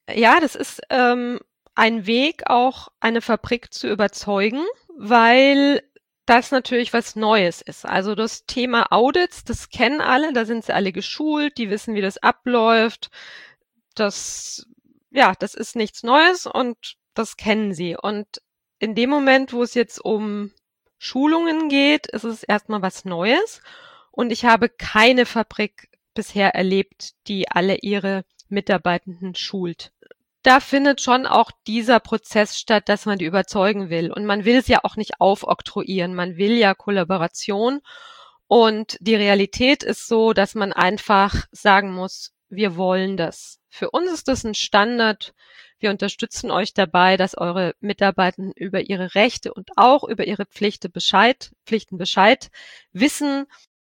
Ja, das ist ein Weg, auch eine Fabrik zu überzeugen, weil das natürlich was Neues ist. Also das Thema Audits, das kennen alle, da sind sie alle geschult, die wissen, wie das abläuft. Das, ja, das ist nichts Neues und das kennen sie. Und in dem Moment, wo es jetzt um Schulungen geht, ist es erstmal was Neues. Und ich habe keine Fabrik bisher erlebt, die alle ihre Mitarbeitenden schult. Da findet schon auch dieser Prozess statt, dass man die überzeugen will. Und man will es ja auch nicht aufoktroyieren. Man will ja Kollaboration. Und die Realität ist so, dass man einfach sagen muss, wir wollen das. Für uns ist das ein Standard. Wir unterstützen euch dabei, dass eure Mitarbeitenden über ihre Rechte und auch über ihre Pflichten Bescheid wissen.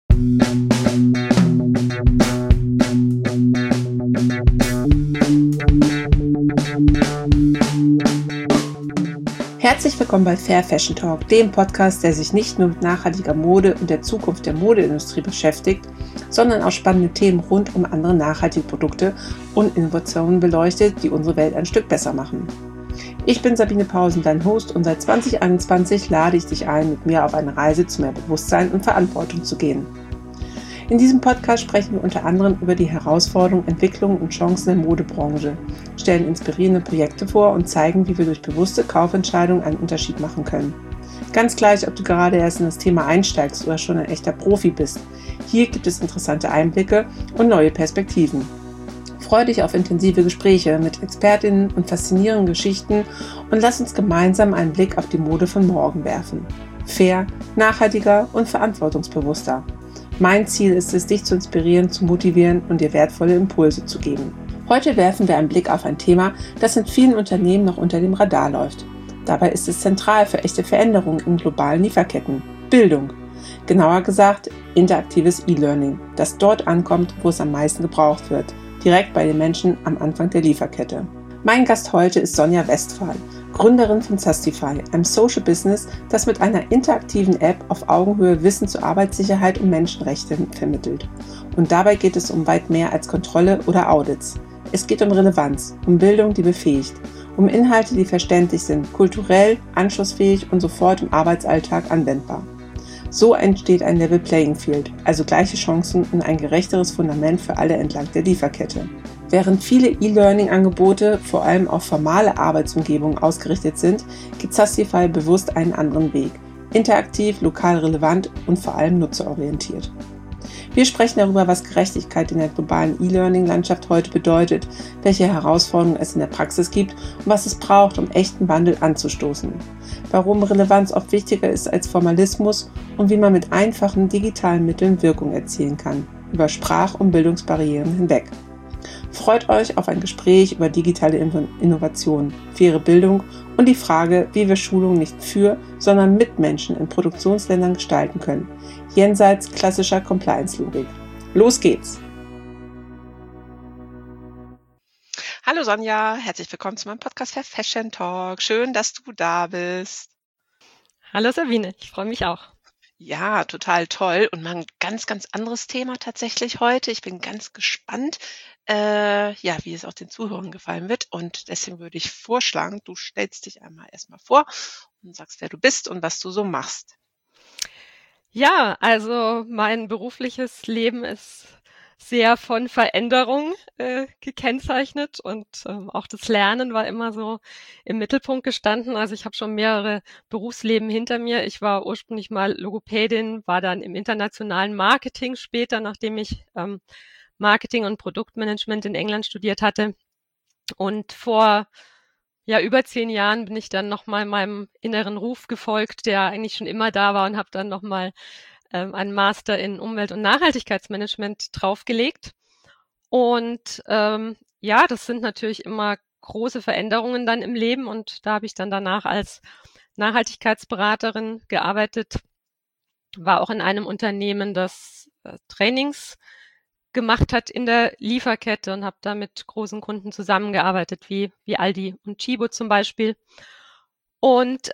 Herzlich willkommen bei Fair Fashion Talk, dem Podcast, der sich nicht nur mit nachhaltiger Mode und der Zukunft der Modeindustrie beschäftigt, sondern auch spannende Themen rund um andere nachhaltige Produkte und Innovationen beleuchtet, die unsere Welt ein Stück besser machen. Ich bin Sabine Pausen, dein Host, und seit 2021 lade ich dich ein, mit mir auf eine Reise zu mehr Bewusstsein und Verantwortung zu gehen. In diesem Podcast sprechen wir unter anderem über die Herausforderungen, Entwicklungen und Chancen der Modebranche, stellen inspirierende Projekte vor und zeigen, wie wir durch bewusste Kaufentscheidungen einen Unterschied machen können. Ganz gleich, ob du gerade erst in das Thema einsteigst oder schon ein echter Profi bist. Hier gibt es interessante Einblicke und neue Perspektiven. Freue dich auf intensive Gespräche mit Expertinnen und faszinierenden Geschichten und lass uns gemeinsam einen Blick auf die Mode von morgen werfen. Fair, nachhaltiger und verantwortungsbewusster. Mein Ziel ist es, dich zu inspirieren, zu motivieren und dir wertvolle Impulse zu geben. Heute werfen wir einen Blick auf ein Thema, das in vielen Unternehmen noch unter dem Radar läuft. Dabei ist es zentral für echte Veränderungen in globalen Lieferketten: Bildung. Genauer gesagt, interaktives E-Learning, das dort ankommt, wo es am meisten gebraucht wird, direkt bei den Menschen am Anfang der Lieferkette. Mein Gast heute ist Sonja Westphal, Gründerin von Sustify, einem Social Business, das mit einer interaktiven App auf Augenhöhe Wissen zur Arbeitssicherheit und Menschenrechte vermittelt. Und dabei geht es um weit mehr als Kontrolle oder Audits. Es geht um Relevanz, um Bildung, die befähigt, um Inhalte, die verständlich sind, kulturell, anschlussfähig und sofort im Arbeitsalltag anwendbar. So entsteht ein Level Playing Field, also gleiche Chancen und ein gerechteres Fundament für alle entlang der Lieferkette. Während viele E-Learning-Angebote vor allem auf formale Arbeitsumgebungen ausgerichtet sind, geht Sustify bewusst einen anderen Weg. Interaktiv, lokal relevant und vor allem nutzerorientiert. Wir sprechen darüber, was Gerechtigkeit in der globalen E-Learning-Landschaft heute bedeutet, welche Herausforderungen es in der Praxis gibt und was es braucht, um echten Wandel anzustoßen. Warum Relevanz oft wichtiger ist als Formalismus und wie man mit einfachen digitalen Mitteln Wirkung erzielen kann, über Sprach- und Bildungsbarrieren hinweg. Freut euch auf ein Gespräch über digitale Innovation, faire Bildung und die Frage, wie wir Schulungen nicht für, sondern mit Menschen in Produktionsländern gestalten können, jenseits klassischer Compliance-Logik. Los geht's! Hallo Sonja, herzlich willkommen zu meinem Podcast Fair Fashion Talk. Schön, dass du da bist. Hallo Sabine, ich freue mich auch. Ja, total toll. Und mal ein ganz, ganz anderes Thema tatsächlich heute. Ich bin ganz gespannt, wie es auch den Zuhörern gefallen wird. Und deswegen würde ich vorschlagen, du stellst dich einmal erstmal vor und sagst, wer du bist und was du so machst. Ja, also mein berufliches Leben ist sehr von Veränderung gekennzeichnet und auch das Lernen war immer so im Mittelpunkt gestanden. Also ich habe schon mehrere Berufsleben hinter mir. Ich war ursprünglich mal Logopädin, war dann im internationalen Marketing später, nachdem ich Marketing und Produktmanagement in England studiert hatte. Und vor über 10 Jahren bin ich dann nochmal meinem inneren Ruf gefolgt, der eigentlich schon immer da war, und habe dann nochmal einen Master in Umwelt- und Nachhaltigkeitsmanagement draufgelegt. Und das sind natürlich immer große Veränderungen dann im Leben, und da habe ich dann danach als Nachhaltigkeitsberaterin gearbeitet, war auch in einem Unternehmen, das Trainings gemacht hat in der Lieferkette, und habe da mit großen Kunden zusammengearbeitet, wie Aldi und Tchibo zum Beispiel. Und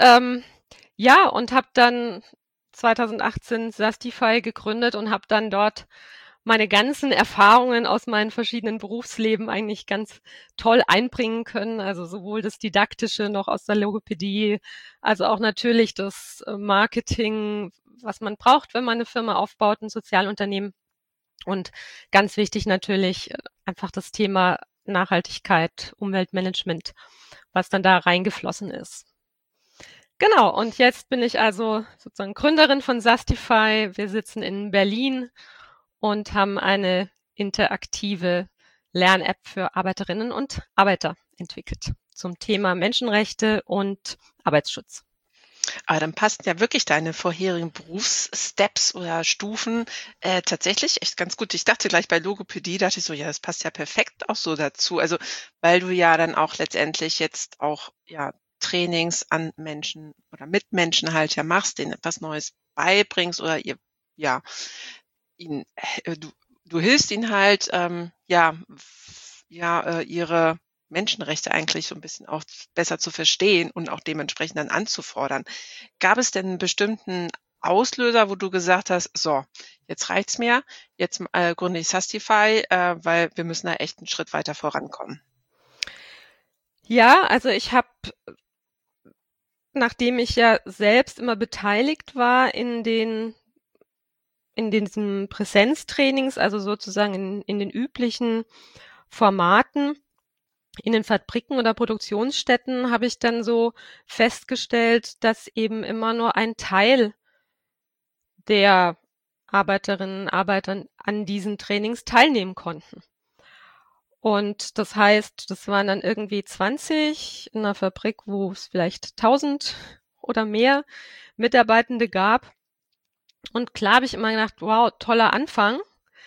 und habe dann 2018 Sustify gegründet und habe dann dort meine ganzen Erfahrungen aus meinen verschiedenen Berufsleben eigentlich ganz toll einbringen können. Also sowohl das Didaktische noch aus der Logopädie, also auch natürlich das Marketing, was man braucht, wenn man eine Firma aufbaut, ein Sozialunternehmen. Und ganz wichtig natürlich einfach das Thema Nachhaltigkeit, Umweltmanagement, was dann da reingeflossen ist. Genau, und jetzt bin ich also sozusagen Gründerin von Sustify. Wir sitzen in Berlin und haben eine interaktive Lern-App für Arbeiterinnen und Arbeiter entwickelt zum Thema Menschenrechte und Arbeitsschutz. Aber dann passen ja wirklich deine vorherigen Berufssteps oder Stufen tatsächlich echt ganz gut. Ich dachte gleich bei Logopädie, dachte ich so, ja, das passt ja perfekt auch so dazu. Also weil du ja dann auch letztendlich jetzt auch ja Trainings an Menschen oder mit Menschen halt ja machst, denen etwas Neues beibringst oder ihr ja ihnen du hilfst ihnen halt ihre Menschenrechte eigentlich so ein bisschen auch besser zu verstehen und auch dementsprechend dann anzufordern. Gab es denn einen bestimmten Auslöser, wo du gesagt hast: „So, jetzt reicht's mir, jetzt, gründe ich Sustify, weil wir müssen da echt einen Schritt weiter vorankommen?“ Ja, also ich habe, nachdem ich ja selbst immer beteiligt war in diesen Präsenztrainings, also sozusagen in den üblichen Formaten, in den Fabriken oder Produktionsstätten, habe ich dann so festgestellt, dass eben immer nur ein Teil der Arbeiterinnen und Arbeiter an diesen Trainings teilnehmen konnten. Und das heißt, das waren dann irgendwie 20 in einer Fabrik, wo es vielleicht 1000 oder mehr Mitarbeitende gab. Und klar habe ich immer gedacht, wow, toller Anfang.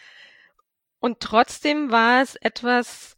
Und trotzdem war es etwas,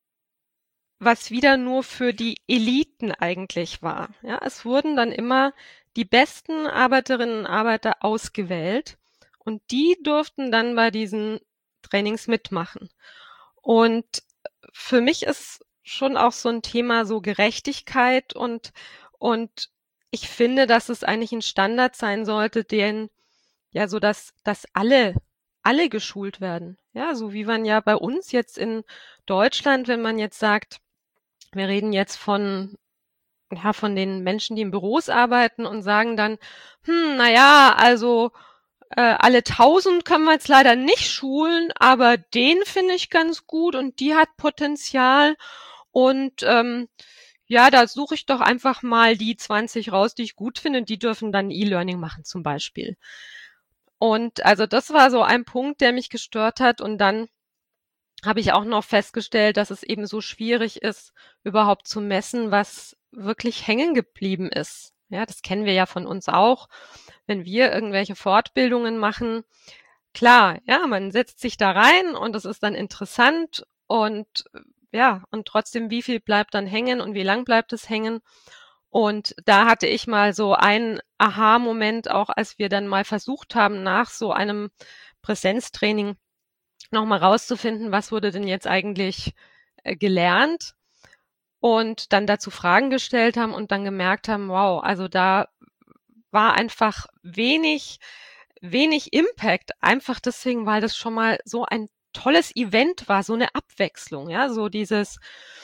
was wieder nur für die Eliten eigentlich war. Ja, es wurden dann immer die besten Arbeiterinnen und Arbeiter ausgewählt und die durften dann bei diesen Trainings mitmachen. Und für mich ist schon auch so ein Thema so Gerechtigkeit und ich finde, dass es eigentlich ein Standard sein sollte, den ja so, dass alle geschult werden. Ja, so wie man ja bei uns jetzt in Deutschland, wenn man jetzt sagt, wir reden jetzt von den Menschen, die in Büros arbeiten und sagen dann, na ja, also alle 1000 können wir jetzt leider nicht schulen, aber den finde ich ganz gut und die hat Potenzial und ja, da suche ich doch einfach mal die 20 raus, die ich gut finde, die dürfen dann E-Learning machen zum Beispiel. Und also das war so ein Punkt, der mich gestört hat. Und dann habe ich auch noch festgestellt, dass es eben so schwierig ist, überhaupt zu messen, was wirklich hängen geblieben ist. Ja, das kennen wir ja von uns auch. Wenn wir irgendwelche Fortbildungen machen, klar, ja, man setzt sich da rein und es ist dann interessant und ja, und trotzdem, wie viel bleibt dann hängen und wie lang bleibt es hängen? Und da hatte ich mal so einen Aha-Moment, auch als wir dann mal versucht haben, nach so einem Präsenztraining nochmal rauszufinden, was wurde denn jetzt eigentlich gelernt und dann dazu Fragen gestellt haben und dann gemerkt haben, wow, also da war einfach wenig Impact, einfach deswegen, weil das schon mal so ein tolles Event war, so eine Abwechslung, ja, so dieses,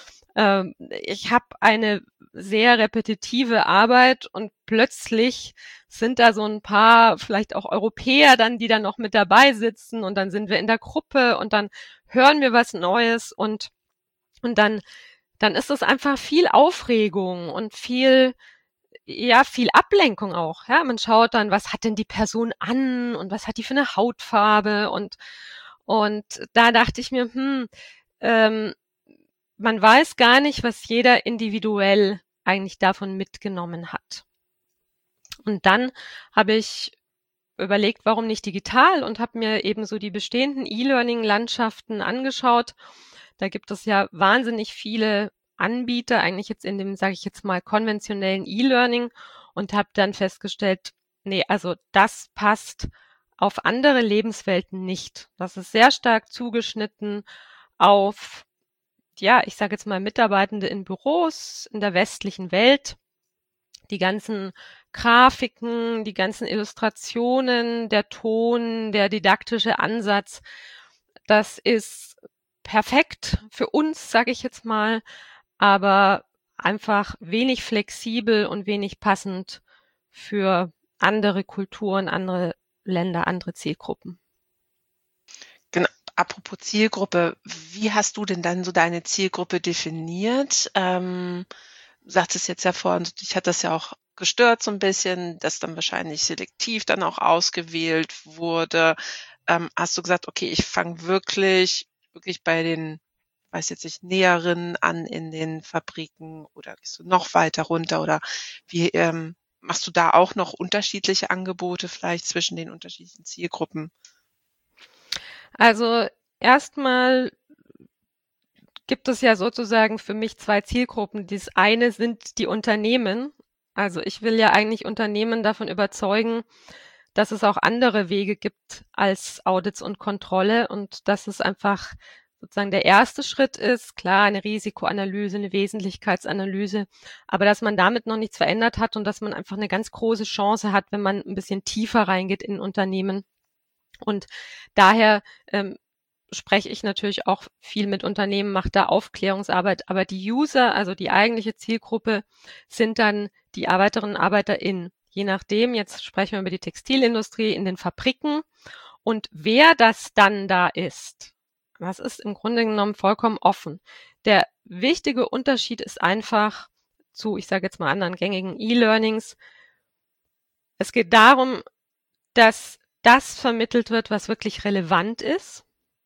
ich habe eine sehr repetitive Arbeit und plötzlich sind da so ein paar, vielleicht auch Europäer dann, die dann noch mit dabei sitzen und dann sind wir in der Gruppe und dann hören wir was Neues und dann ist es einfach viel Aufregung und viel Ablenkung auch. Ja, man schaut dann, was hat denn die Person an und was hat die für eine Hautfarbe und da dachte ich mir, man weiß gar nicht, was jeder individuell eigentlich davon mitgenommen hat. Und dann habe ich überlegt, warum nicht digital und habe mir eben so die bestehenden E-Learning-Landschaften angeschaut. Da gibt es ja wahnsinnig viele Anbieter, eigentlich jetzt in dem, sage ich jetzt mal, konventionellen E-Learning und habe dann festgestellt, nee, also das passt auf andere Lebenswelten nicht. Das ist sehr stark zugeschnitten auf, ja, ich sage jetzt mal Mitarbeitende in Büros in der westlichen Welt. Die ganzen Grafiken, die ganzen Illustrationen, der Ton, der didaktische Ansatz das ist perfekt für uns, sage ich jetzt mal, aber einfach wenig flexibel und wenig passend für andere Kulturen, andere Länder, andere Zielgruppen. Genau. Apropos Zielgruppe, wie hast du denn dann so deine Zielgruppe definiert? Du sagtest jetzt ja vorhin, dich hat das ja auch gestört so ein bisschen, dass dann wahrscheinlich selektiv dann auch ausgewählt wurde. Hast du gesagt, okay, ich fange wirklich bei den, weiß jetzt nicht, Näherinnen an in den Fabriken, oder gehst du noch weiter runter, oder wie machst du da auch noch unterschiedliche Angebote vielleicht zwischen den unterschiedlichen Zielgruppen? Also erstmal gibt es ja sozusagen für mich 2 Zielgruppen. Das eine sind die Unternehmen. Also ich will ja eigentlich Unternehmen davon überzeugen, dass es auch andere Wege gibt als Audits und Kontrolle und dass es einfach sozusagen der erste Schritt ist, klar, eine Risikoanalyse, eine Wesentlichkeitsanalyse, aber dass man damit noch nichts verändert hat und dass man einfach eine ganz große Chance hat, wenn man ein bisschen tiefer reingeht in Unternehmen. Und daher spreche ich natürlich auch viel mit Unternehmen, mache da Aufklärungsarbeit, aber die User, also die eigentliche Zielgruppe, sind dann die Arbeiterinnen und ArbeiterInnen. Je nachdem, jetzt sprechen wir über die Textilindustrie in den Fabriken und wer das dann da ist, das ist im Grunde genommen vollkommen offen. Der wichtige Unterschied ist einfach zu, ich sage jetzt mal, anderen gängigen E-Learnings. Es geht darum, dass das vermittelt wird, was wirklich relevant ist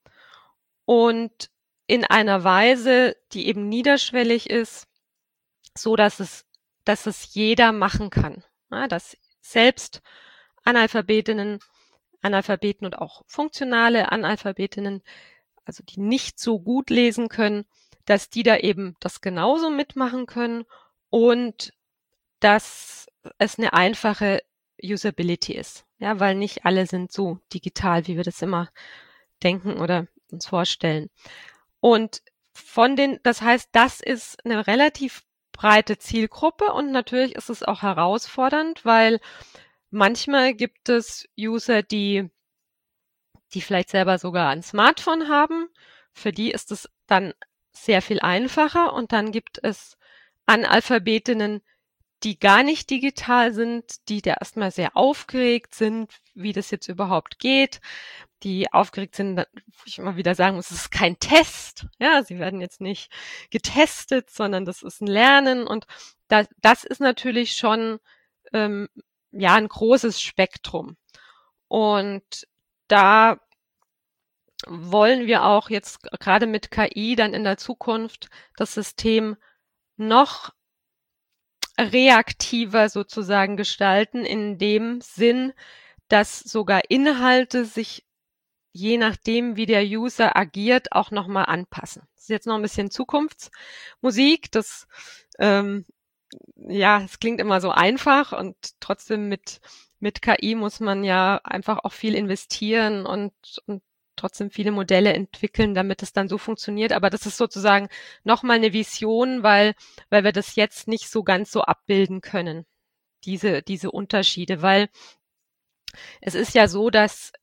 und in einer Weise, die eben niederschwellig ist, so dass es jeder machen kann. Ja, dass selbst Analphabetinnen, Analphabeten und auch funktionale Analphabetinnen, also die nicht so gut lesen können, dass die da eben das genauso mitmachen können und dass es eine einfache Usability ist. Ja, weil nicht alle sind so digital, wie wir das immer denken oder uns vorstellen. Und das heißt, das ist eine relativ breite Zielgruppe und natürlich ist es auch herausfordernd, weil manchmal gibt es User, die vielleicht selber sogar ein Smartphone haben. Für die ist es dann sehr viel einfacher und dann gibt es Analphabetinnen, die gar nicht digital sind, die da erstmal sehr aufgeregt sind, wie das jetzt überhaupt geht, die aufgeregt sind, wo ich immer wieder sagen muss, es ist kein Test. Ja, sie werden jetzt nicht getestet, sondern das ist ein Lernen und das ist natürlich schon ja ein großes Spektrum. Und da wollen wir auch jetzt gerade mit KI dann in der Zukunft das System noch reaktiver sozusagen gestalten, in dem Sinn, dass sogar Inhalte sich je nachdem, wie der User agiert, auch nochmal anpassen. Das ist jetzt noch ein bisschen Zukunftsmusik. Das ja, es klingt immer so einfach und trotzdem mit KI muss man ja einfach auch viel investieren und trotzdem viele Modelle entwickeln, damit es dann so funktioniert. Aber das ist sozusagen nochmal eine Vision, weil wir das jetzt nicht so ganz so abbilden können, diese Unterschiede. Weil es ist ja so, dass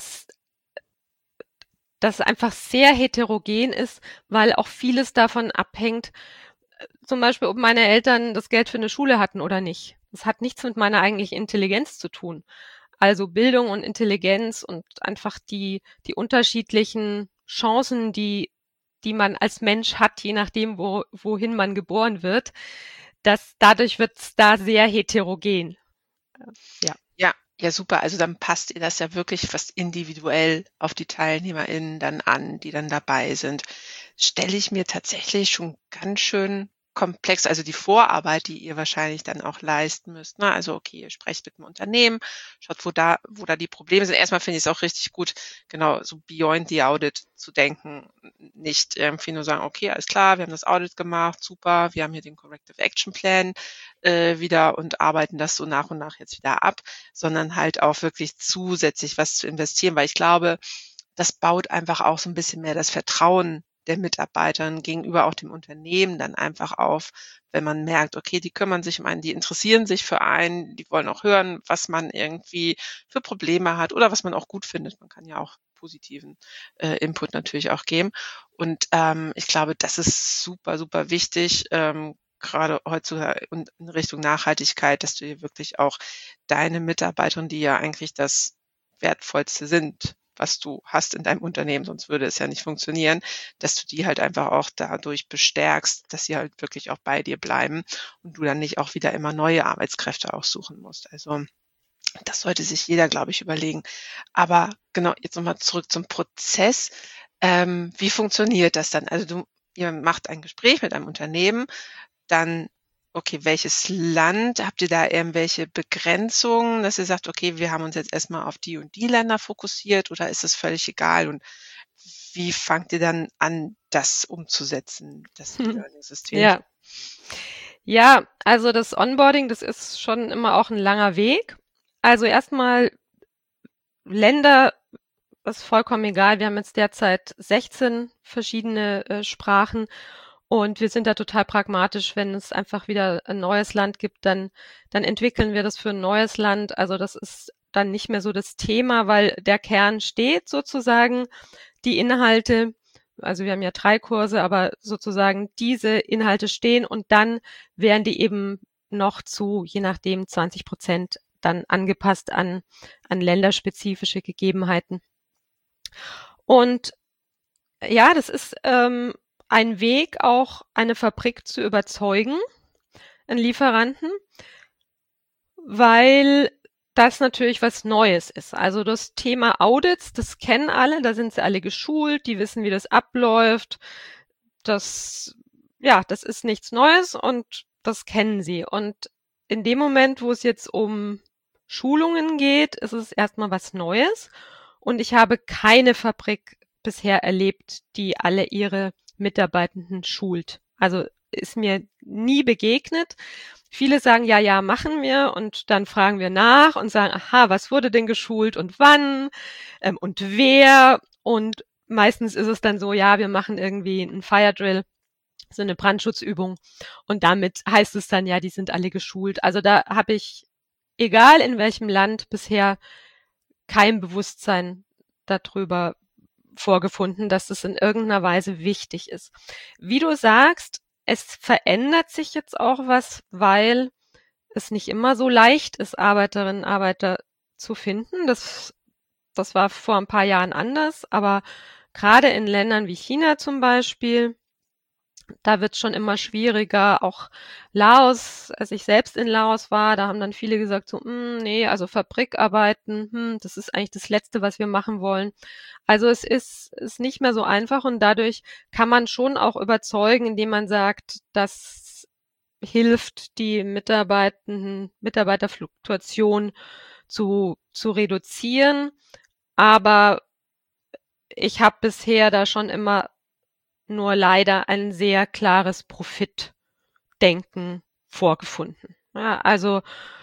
das einfach sehr heterogen ist, weil auch vieles davon abhängt, zum Beispiel, ob meine Eltern das Geld für eine Schule hatten oder nicht. Das hat nichts mit meiner eigentlichen Intelligenz zu tun. Also Bildung und Intelligenz und einfach die unterschiedlichen Chancen, die man als Mensch hat, je nachdem, wohin man geboren wird, dadurch wird es da sehr heterogen. Ja. Ja, super. Also dann passt ihr das ja wirklich fast individuell auf die TeilnehmerInnen dann an, die dann dabei sind. Stelle ich mir tatsächlich schon ganz schön komplex, also die Vorarbeit, die ihr wahrscheinlich dann auch leisten müsst. Ne? Also okay, ihr sprecht mit dem Unternehmen, schaut, wo da die Probleme sind. Erstmal finde ich es auch richtig gut, genau, so beyond the audit zu denken. Nicht irgendwie nur sagen, okay, alles klar, wir haben das Audit gemacht, super, wir haben hier den Corrective Action Plan wieder und arbeiten das so nach und nach jetzt wieder ab, sondern halt auch wirklich zusätzlich was zu investieren, weil ich glaube, das baut einfach auch so ein bisschen mehr das Vertrauen der Mitarbeitern, gegenüber auch dem Unternehmen dann einfach auf, wenn man merkt, okay, die kümmern sich um einen, die interessieren sich für einen, die wollen auch hören, was man irgendwie für Probleme hat oder was man auch gut findet. Man kann ja auch positiven Input natürlich auch geben. Und ich glaube, das ist super, super wichtig, gerade heutzutage und in Richtung Nachhaltigkeit, dass du hier wirklich auch deine Mitarbeiterinnen, die ja eigentlich das Wertvollste sind, was du hast in deinem Unternehmen, sonst würde es ja nicht funktionieren, dass du die halt einfach auch dadurch bestärkst, dass sie halt wirklich auch bei dir bleiben und du dann nicht auch wieder immer neue Arbeitskräfte aussuchen musst. Also das sollte sich jeder, glaube ich, überlegen. Aber genau, jetzt nochmal zurück zum Prozess. Wie funktioniert das dann? Also ihr macht ein Gespräch mit einem Unternehmen, dann, okay, welches Land? Habt ihr da irgendwelche Begrenzungen, dass ihr sagt, okay, wir haben uns jetzt erstmal auf die und die Länder fokussiert oder ist es völlig egal? Und wie fangt ihr dann an, das umzusetzen, das E-Learning-System? Ja. Ja, also das Onboarding, das ist schon immer auch ein langer Weg. Also erstmal Länder ist vollkommen egal. Wir haben jetzt derzeit 16 verschiedene Sprachen und wir sind da total pragmatisch. Wenn es einfach wieder ein neues Land gibt, dann entwickeln wir das für ein neues Land. Also das ist dann nicht mehr so das Thema, weil der Kern steht sozusagen. Die Inhalte, also wir haben ja 3 Kurse, aber sozusagen diese Inhalte stehen und dann werden die eben noch zu, je nachdem, 20% dann angepasst an länderspezifische Gegebenheiten. Und ja, das ist ein Weg, auch eine Fabrik zu überzeugen, einen Lieferanten, weil das natürlich was Neues ist. Also das Thema Audits, das kennen alle, da sind sie alle geschult, die wissen, wie das abläuft. Das ist nichts Neues und das kennen sie. Und in dem Moment, wo es jetzt um Schulungen geht, ist es erstmal was Neues. Und ich habe keine Fabrik bisher erlebt, die alle ihre Mitarbeitenden schult. Also ist mir nie begegnet. Viele sagen, ja, machen wir und dann fragen wir nach und sagen, aha, was wurde denn geschult und wann und wer? Und meistens ist es dann so, ja, wir machen irgendwie einen Fire Drill, so eine Brandschutzübung und damit heißt es dann, ja, die sind alle geschult. Also da habe ich, egal in welchem Land, bisher kein Bewusstsein darüber vorgefunden, dass es in irgendeiner Weise wichtig ist. Wie du sagst, es verändert sich jetzt auch was, weil es nicht immer so leicht ist, Arbeiterinnen und Arbeiter zu finden. Das war vor ein paar Jahren anders, aber gerade in Ländern wie China zum Beispiel, da wird es schon immer schwieriger. Auch Laos, als ich selbst in Laos war, da haben dann viele gesagt so, nee, also Fabrikarbeiten, das ist eigentlich das Letzte, was wir machen wollen. Also es ist nicht mehr so einfach und dadurch kann man schon auch überzeugen, indem man sagt, das hilft, die Mitarbeiterfluktuation zu reduzieren. Aber ich habe bisher da schon immer nur leider ein sehr klares Profitdenken vorgefunden. Ja, also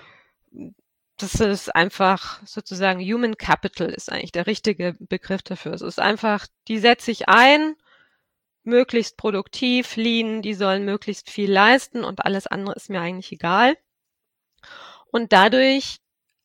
das ist einfach sozusagen Human Capital ist eigentlich der richtige Begriff dafür. Es ist einfach, die setze ich ein, möglichst produktiv, lean, die sollen möglichst viel leisten und alles andere ist mir eigentlich egal. Und dadurch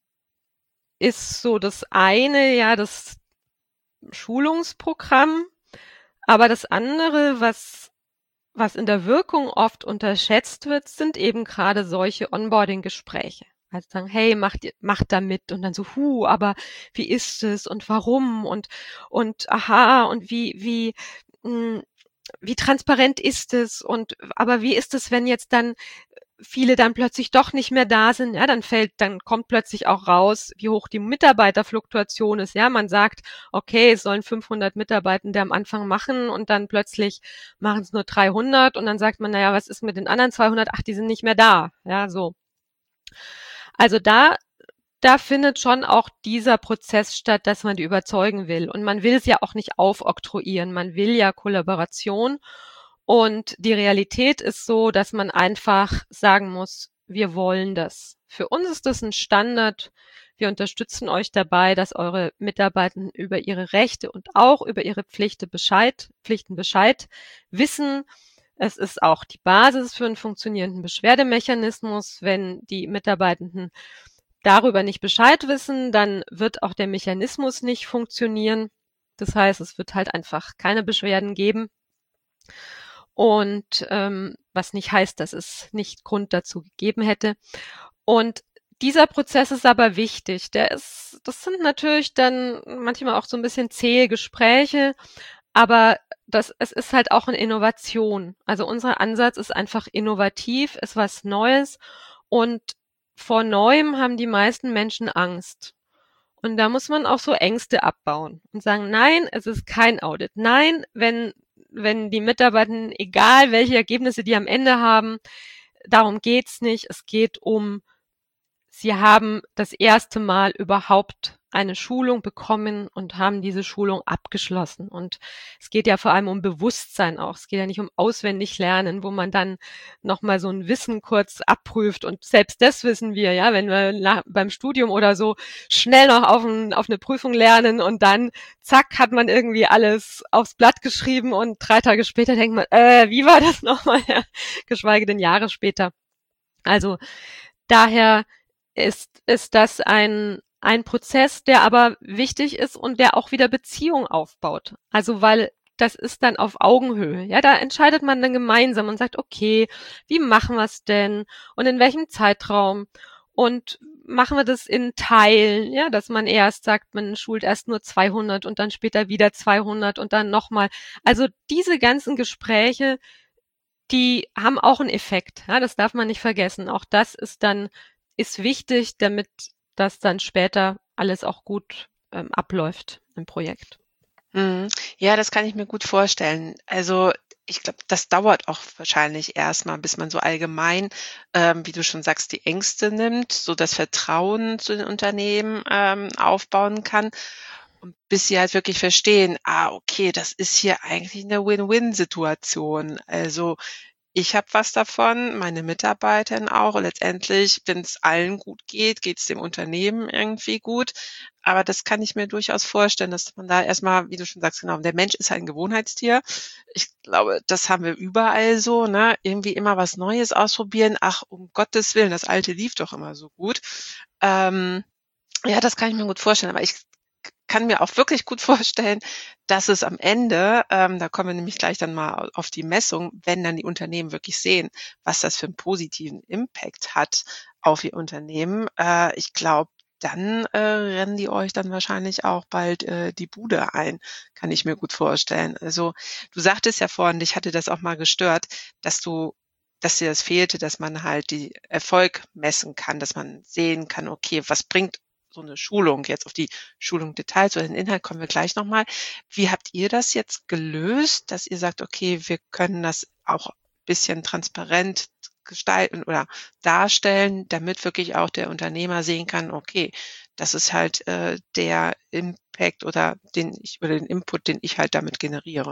ist so das eine ja das Schulungsprogramm, aber das andere, was in der Wirkung oft unterschätzt wird, sind eben gerade solche Onboarding-Gespräche. Also sagen, hey, macht da mit und dann so, aber wie ist es und warum und aha und wie transparent ist es und aber wie ist es, wenn jetzt dann viele dann plötzlich doch nicht mehr da sind, ja, dann kommt plötzlich auch raus, wie hoch die Mitarbeiterfluktuation ist, ja, man sagt, okay, es sollen 500 Mitarbeitende am Anfang machen und dann plötzlich machen es nur 300 und dann sagt man, naja, was ist mit den anderen 200? Ach, die sind nicht mehr da, ja, so. Also da findet schon auch dieser Prozess statt, dass man die überzeugen will und man will es ja auch nicht aufoktroyieren, man will ja Kollaboration. Und die Realität ist so, dass man einfach sagen muss, wir wollen das. Für uns ist das ein Standard. wir unterstützen euch dabei, dass eure Mitarbeitenden über ihre Rechte und auch über ihre Pflichten Bescheid wissen. Es ist auch die Basis für einen funktionierenden Beschwerdemechanismus. Wenn die Mitarbeitenden darüber nicht Bescheid wissen, dann wird auch der Mechanismus nicht funktionieren. Das heißt, es wird halt einfach keine Beschwerden geben. Und was nicht heißt, dass es nicht Grund dazu gegeben hätte. Und dieser Prozess ist aber wichtig. Das sind natürlich dann manchmal auch so ein bisschen zähe Gespräche, aber es ist halt auch eine Innovation. Also unser Ansatz ist einfach innovativ, ist was Neues und vor Neuem haben die meisten Menschen Angst. Und da muss man auch so Ängste abbauen und sagen, nein, es ist kein Audit. Nein, wenn die Mitarbeitenden, egal welche Ergebnisse die am Ende haben, darum geht's nicht. Es geht um, sie haben das erste Mal überhaupt eine Schulung bekommen und haben diese Schulung abgeschlossen. Und es geht ja vor allem um Bewusstsein auch. Es geht ja nicht um auswendig lernen, wo man dann nochmal so ein Wissen kurz abprüft. Und selbst das wissen wir, ja, wenn wir beim Studium oder so schnell noch auf eine Prüfung lernen und dann zack, hat man irgendwie alles aufs Blatt geschrieben und 3 Tage später denkt man, wie war das nochmal? Ja, geschweige denn Jahre später. Also daher ist das ein Prozess, der aber wichtig ist und der auch wieder Beziehung aufbaut. Also weil das ist dann auf Augenhöhe. Ja, da entscheidet man dann gemeinsam und sagt, okay, wie machen wir es denn und in welchem Zeitraum und machen wir das in Teilen, ja, dass man erst sagt, man schult erst nur 200 und dann später wieder 200 und dann nochmal. Also diese ganzen Gespräche, die haben auch einen Effekt. Ja, das darf man nicht vergessen. Auch das ist wichtig, damit das dann später alles auch gut abläuft im Projekt. Ja, das kann ich mir gut vorstellen. Also ich glaube, das dauert auch wahrscheinlich erstmal, bis man so allgemein, wie du schon sagst, die Ängste nimmt, so das Vertrauen zu den Unternehmen aufbauen kann und bis sie halt wirklich verstehen, okay, das ist hier eigentlich eine Win-Win-Situation. Also ich habe was davon, meine Mitarbeiterin auch. Und letztendlich, wenn es allen gut geht, geht es dem Unternehmen irgendwie gut. Aber das kann ich mir durchaus vorstellen, dass man da erstmal, wie du schon sagst, genau, der Mensch ist halt ein Gewohnheitstier. Ich glaube, das haben wir überall so, ne? Irgendwie immer was Neues ausprobieren. Ach, um Gottes Willen, das Alte lief doch immer so gut. Ja, das kann ich mir gut vorstellen. Aber ich kann mir auch wirklich gut vorstellen, dass es am Ende, da kommen wir nämlich gleich dann mal auf die Messung, wenn dann die Unternehmen wirklich sehen, was das für einen positiven Impact hat auf ihr Unternehmen. Ich glaube, dann rennen die euch dann wahrscheinlich auch bald die Bude ein, kann ich mir gut vorstellen. Also du sagtest ja vorhin, dich hatte das auch mal gestört, dass dir das fehlte, dass man halt die Erfolg messen kann, dass man sehen kann, okay, was bringt so eine Schulung, jetzt auf die Schulung Details oder den Inhalt kommen wir gleich nochmal. Wie habt ihr das jetzt gelöst, dass ihr sagt, okay, wir können das auch ein bisschen transparent gestalten oder darstellen, damit wirklich auch der Unternehmer sehen kann, okay, das ist halt der Impact oder den Input, den ich halt damit generiere.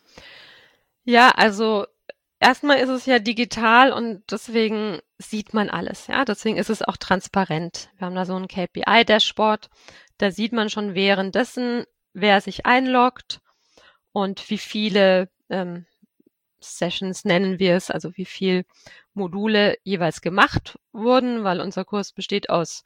Ja, also erstmal ist es ja digital und deswegen sieht man alles, ja. Deswegen ist es auch transparent. Wir haben da so ein KPI-Dashboard. Da sieht man schon währenddessen, wer sich einloggt und wie viele Sessions nennen wir es, also wie viel Module jeweils gemacht wurden, weil unser Kurs besteht aus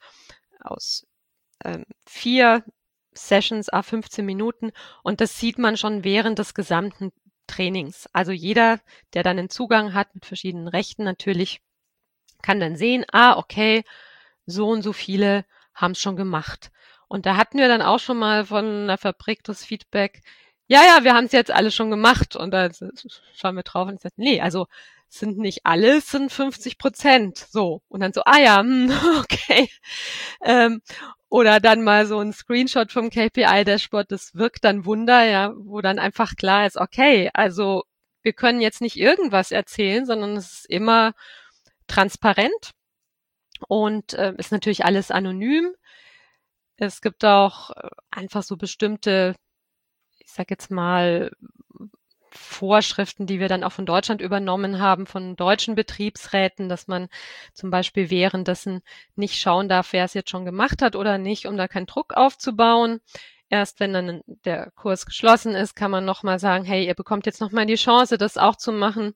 4 Sessions, 15 Minuten und das sieht man schon während des gesamten Trainings. Also jeder, der dann einen Zugang hat mit verschiedenen Rechten natürlich, kann dann sehen, okay, so und so viele haben es schon gemacht. Und da hatten wir dann auch schon mal von einer Fabrik das Feedback, ja, wir haben es jetzt alle schon gemacht. Und da schauen wir drauf und sagen, nee, also sind nicht alle, es sind 50%. So. Und dann so, okay. Oder dann mal so ein Screenshot vom KPI-Dashboard, das wirkt dann Wunder, ja, wo dann einfach klar ist, okay, also wir können jetzt nicht irgendwas erzählen, sondern es ist immer transparent und ist natürlich alles anonym. Es gibt auch einfach so bestimmte, ich sag jetzt mal, Vorschriften, die wir dann auch von Deutschland übernommen haben, von deutschen Betriebsräten, dass man zum Beispiel währenddessen nicht schauen darf, wer es jetzt schon gemacht hat oder nicht, um da keinen Druck aufzubauen. Erst wenn dann der Kurs geschlossen ist, kann man nochmal sagen, hey, ihr bekommt jetzt nochmal die Chance, das auch zu machen.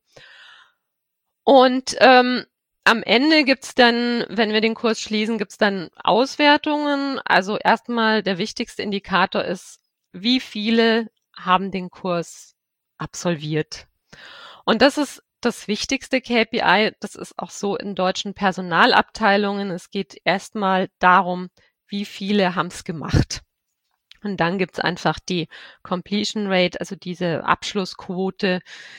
Und am Ende gibt's dann, wenn wir den Kurs schließen, gibt's dann Auswertungen. Also erstmal der wichtigste Indikator ist, wie viele haben den Kurs absolviert. Und das ist das wichtigste KPI. Das ist auch so in deutschen Personalabteilungen. Es geht erstmal darum, wie viele haben's gemacht. Und dann gibt's einfach die Completion Rate, also diese Abschlussquote,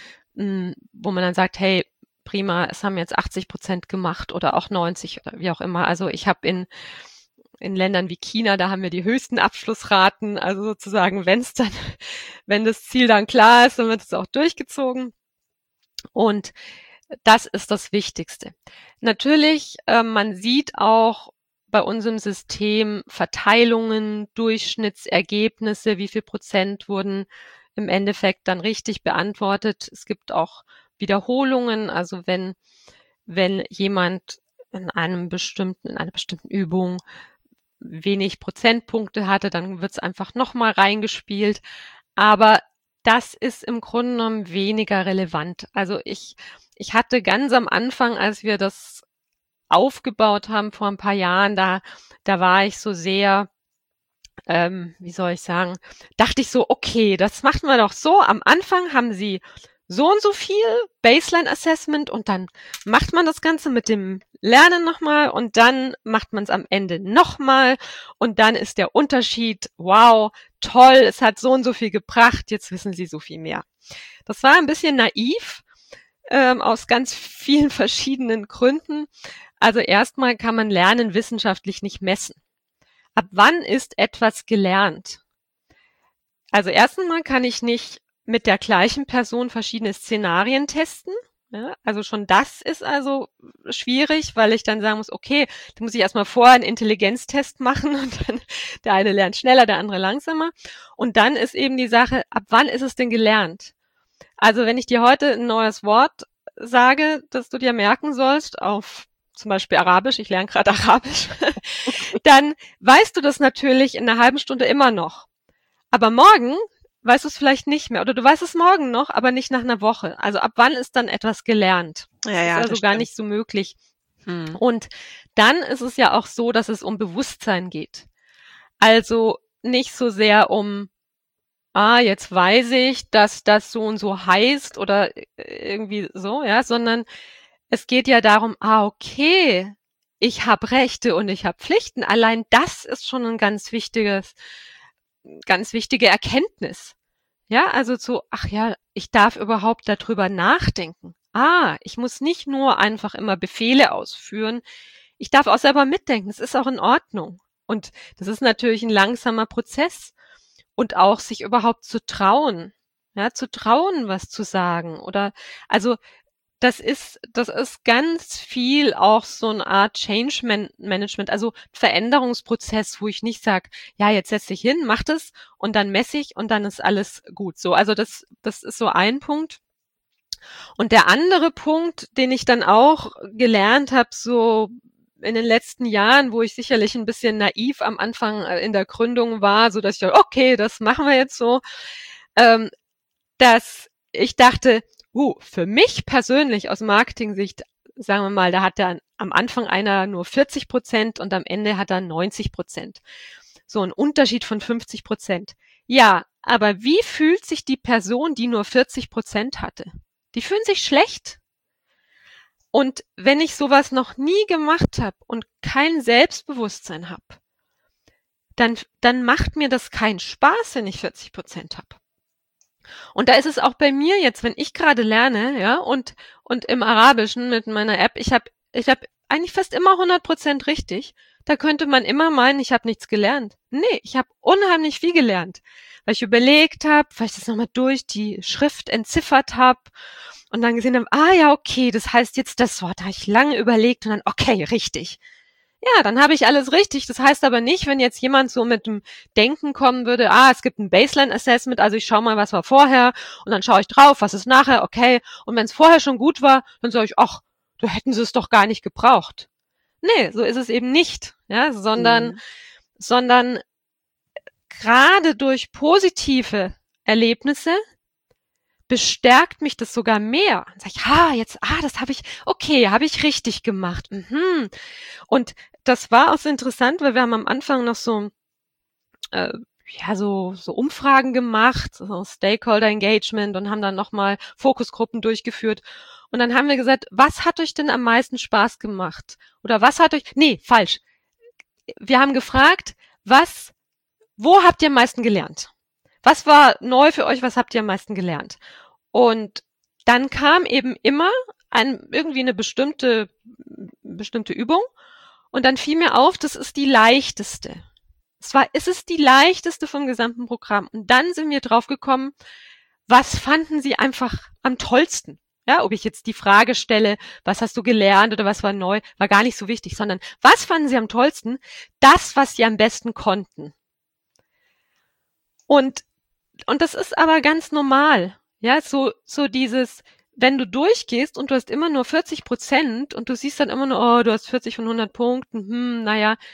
wo man dann sagt, hey, prima, es haben jetzt 80% gemacht oder auch 90 oder wie auch immer. Also ich habe in Ländern wie China, da haben wir die höchsten Abschlussraten. Also sozusagen, wenn das Ziel dann klar ist, dann wird es auch durchgezogen. Und das ist das Wichtigste. Natürlich, man sieht auch bei unserem System Verteilungen, Durchschnittsergebnisse, wie viel Prozent wurden im Endeffekt dann richtig beantwortet. Es gibt auch Wiederholungen, also wenn jemand in einer bestimmten Übung wenig Prozentpunkte hatte, dann wird's einfach nochmal reingespielt. Aber das ist im Grunde genommen weniger relevant. Also ich hatte ganz am Anfang, als wir das aufgebaut haben vor ein paar Jahren, da war ich so sehr, wie soll ich sagen, dachte ich so, okay, das machen wir doch so. Am Anfang haben sie so und so viel Baseline Assessment und dann macht man das Ganze mit dem Lernen nochmal und dann macht man es am Ende nochmal und dann ist der Unterschied, wow, toll, es hat so und so viel gebracht, jetzt wissen Sie so viel mehr. Das war ein bisschen naiv, aus ganz vielen verschiedenen Gründen. Also erstmal kann man Lernen wissenschaftlich nicht messen. Ab wann ist etwas gelernt? Also erstens mal kann ich nicht mit der gleichen Person verschiedene Szenarien testen. Ja, also schon das ist also schwierig, weil ich dann sagen muss, okay, da muss ich erstmal vorher einen Intelligenztest machen und dann der eine lernt schneller, der andere langsamer. Und dann ist eben die Sache, ab wann ist es denn gelernt? Also wenn ich dir heute ein neues Wort sage, das du dir merken sollst, auf zum Beispiel Arabisch, ich lerne gerade Arabisch, dann weißt du das natürlich in einer halben Stunde immer noch. Aber morgen weißt du es vielleicht nicht mehr. Oder du weißt es morgen noch, aber nicht nach einer Woche. Also ab wann ist dann etwas gelernt? Ja, das ist also gar nicht so möglich. Und dann ist es ja auch so, dass es um Bewusstsein geht. Also nicht so sehr um, jetzt weiß ich, dass das so und so heißt oder irgendwie so, ja, sondern es geht ja darum, okay, ich habe Rechte und ich habe Pflichten. Allein das ist schon ein ganz wichtige Erkenntnis. Ja, also so, ach ja, ich darf überhaupt darüber nachdenken. Ich muss nicht nur einfach immer Befehle ausführen. Ich darf auch selber mitdenken. Das ist auch in Ordnung. Und das ist natürlich ein langsamer Prozess. Und auch sich überhaupt zu trauen. Ja, zu trauen, was zu sagen. Oder, also, das ist ganz viel auch so eine Art Change Management, also Veränderungsprozess, wo ich nicht sage, ja, jetzt setz dich hin, mach das und dann messe ich und dann ist alles gut. So, also das ist so ein Punkt. Und der andere Punkt, den ich dann auch gelernt habe, so in den letzten Jahren, wo ich sicherlich ein bisschen naiv am Anfang in der Gründung war, so dass ich dachte, okay, das machen wir jetzt so, dass ich dachte, für mich persönlich aus Marketing-Sicht, sagen wir mal, da hat dann am Anfang einer nur 40% und am Ende hat er 90%. So ein Unterschied von 50%. Ja, aber wie fühlt sich die Person, die nur 40% hatte? Die fühlen sich schlecht. Und wenn ich sowas noch nie gemacht habe und kein Selbstbewusstsein habe, dann macht mir das keinen Spaß, wenn ich 40% habe. Und da ist es auch bei mir jetzt, wenn ich gerade lerne, ja, und im Arabischen mit meiner App, ich hab eigentlich fast immer 100% richtig. Da könnte man immer meinen, ich habe nichts gelernt. Nee, ich habe unheimlich viel gelernt, weil ich überlegt habe, weil ich das nochmal durch die Schrift entziffert habe und dann gesehen habe, ja, okay, das heißt jetzt das Wort, da habe ich lange überlegt und dann, okay, richtig. Ja, dann habe ich alles richtig. Das heißt aber nicht, wenn jetzt jemand so mit dem Denken kommen würde, es gibt ein Baseline-Assessment, also ich schaue mal, was war vorher und dann schaue ich drauf, was ist nachher, okay. Und wenn es vorher schon gut war, dann sage ich, ach, da hätten sie es doch gar nicht gebraucht. Nee, so ist es eben nicht, ja, sondern gerade durch positive Erlebnisse bestärkt mich das sogar mehr. Dann sage ich, das habe ich richtig gemacht. Mhm. Und das war auch so interessant, weil wir haben am Anfang noch so Umfragen gemacht, so Stakeholder Engagement und haben dann nochmal Fokusgruppen durchgeführt. Und dann haben wir gesagt, was hat euch denn am meisten Spaß gemacht? Oder falsch. Wir haben gefragt, wo habt ihr am meisten gelernt? Was war neu für euch? Was habt ihr am meisten gelernt? Und dann kam eben immer irgendwie eine bestimmte Übung. Und dann fiel mir auf, das ist die leichteste. Es ist die leichteste vom gesamten Programm. Und dann sind wir drauf gekommen, was fanden sie einfach am tollsten? Ja, ob ich jetzt die Frage stelle, was hast du gelernt oder was war neu, war gar nicht so wichtig, sondern was fanden sie am tollsten? Das, was sie am besten konnten. Und das ist aber ganz normal. Ja, so dieses, wenn du durchgehst und du hast immer nur 40% und du siehst dann immer nur, du hast 40 von 100 Punkten,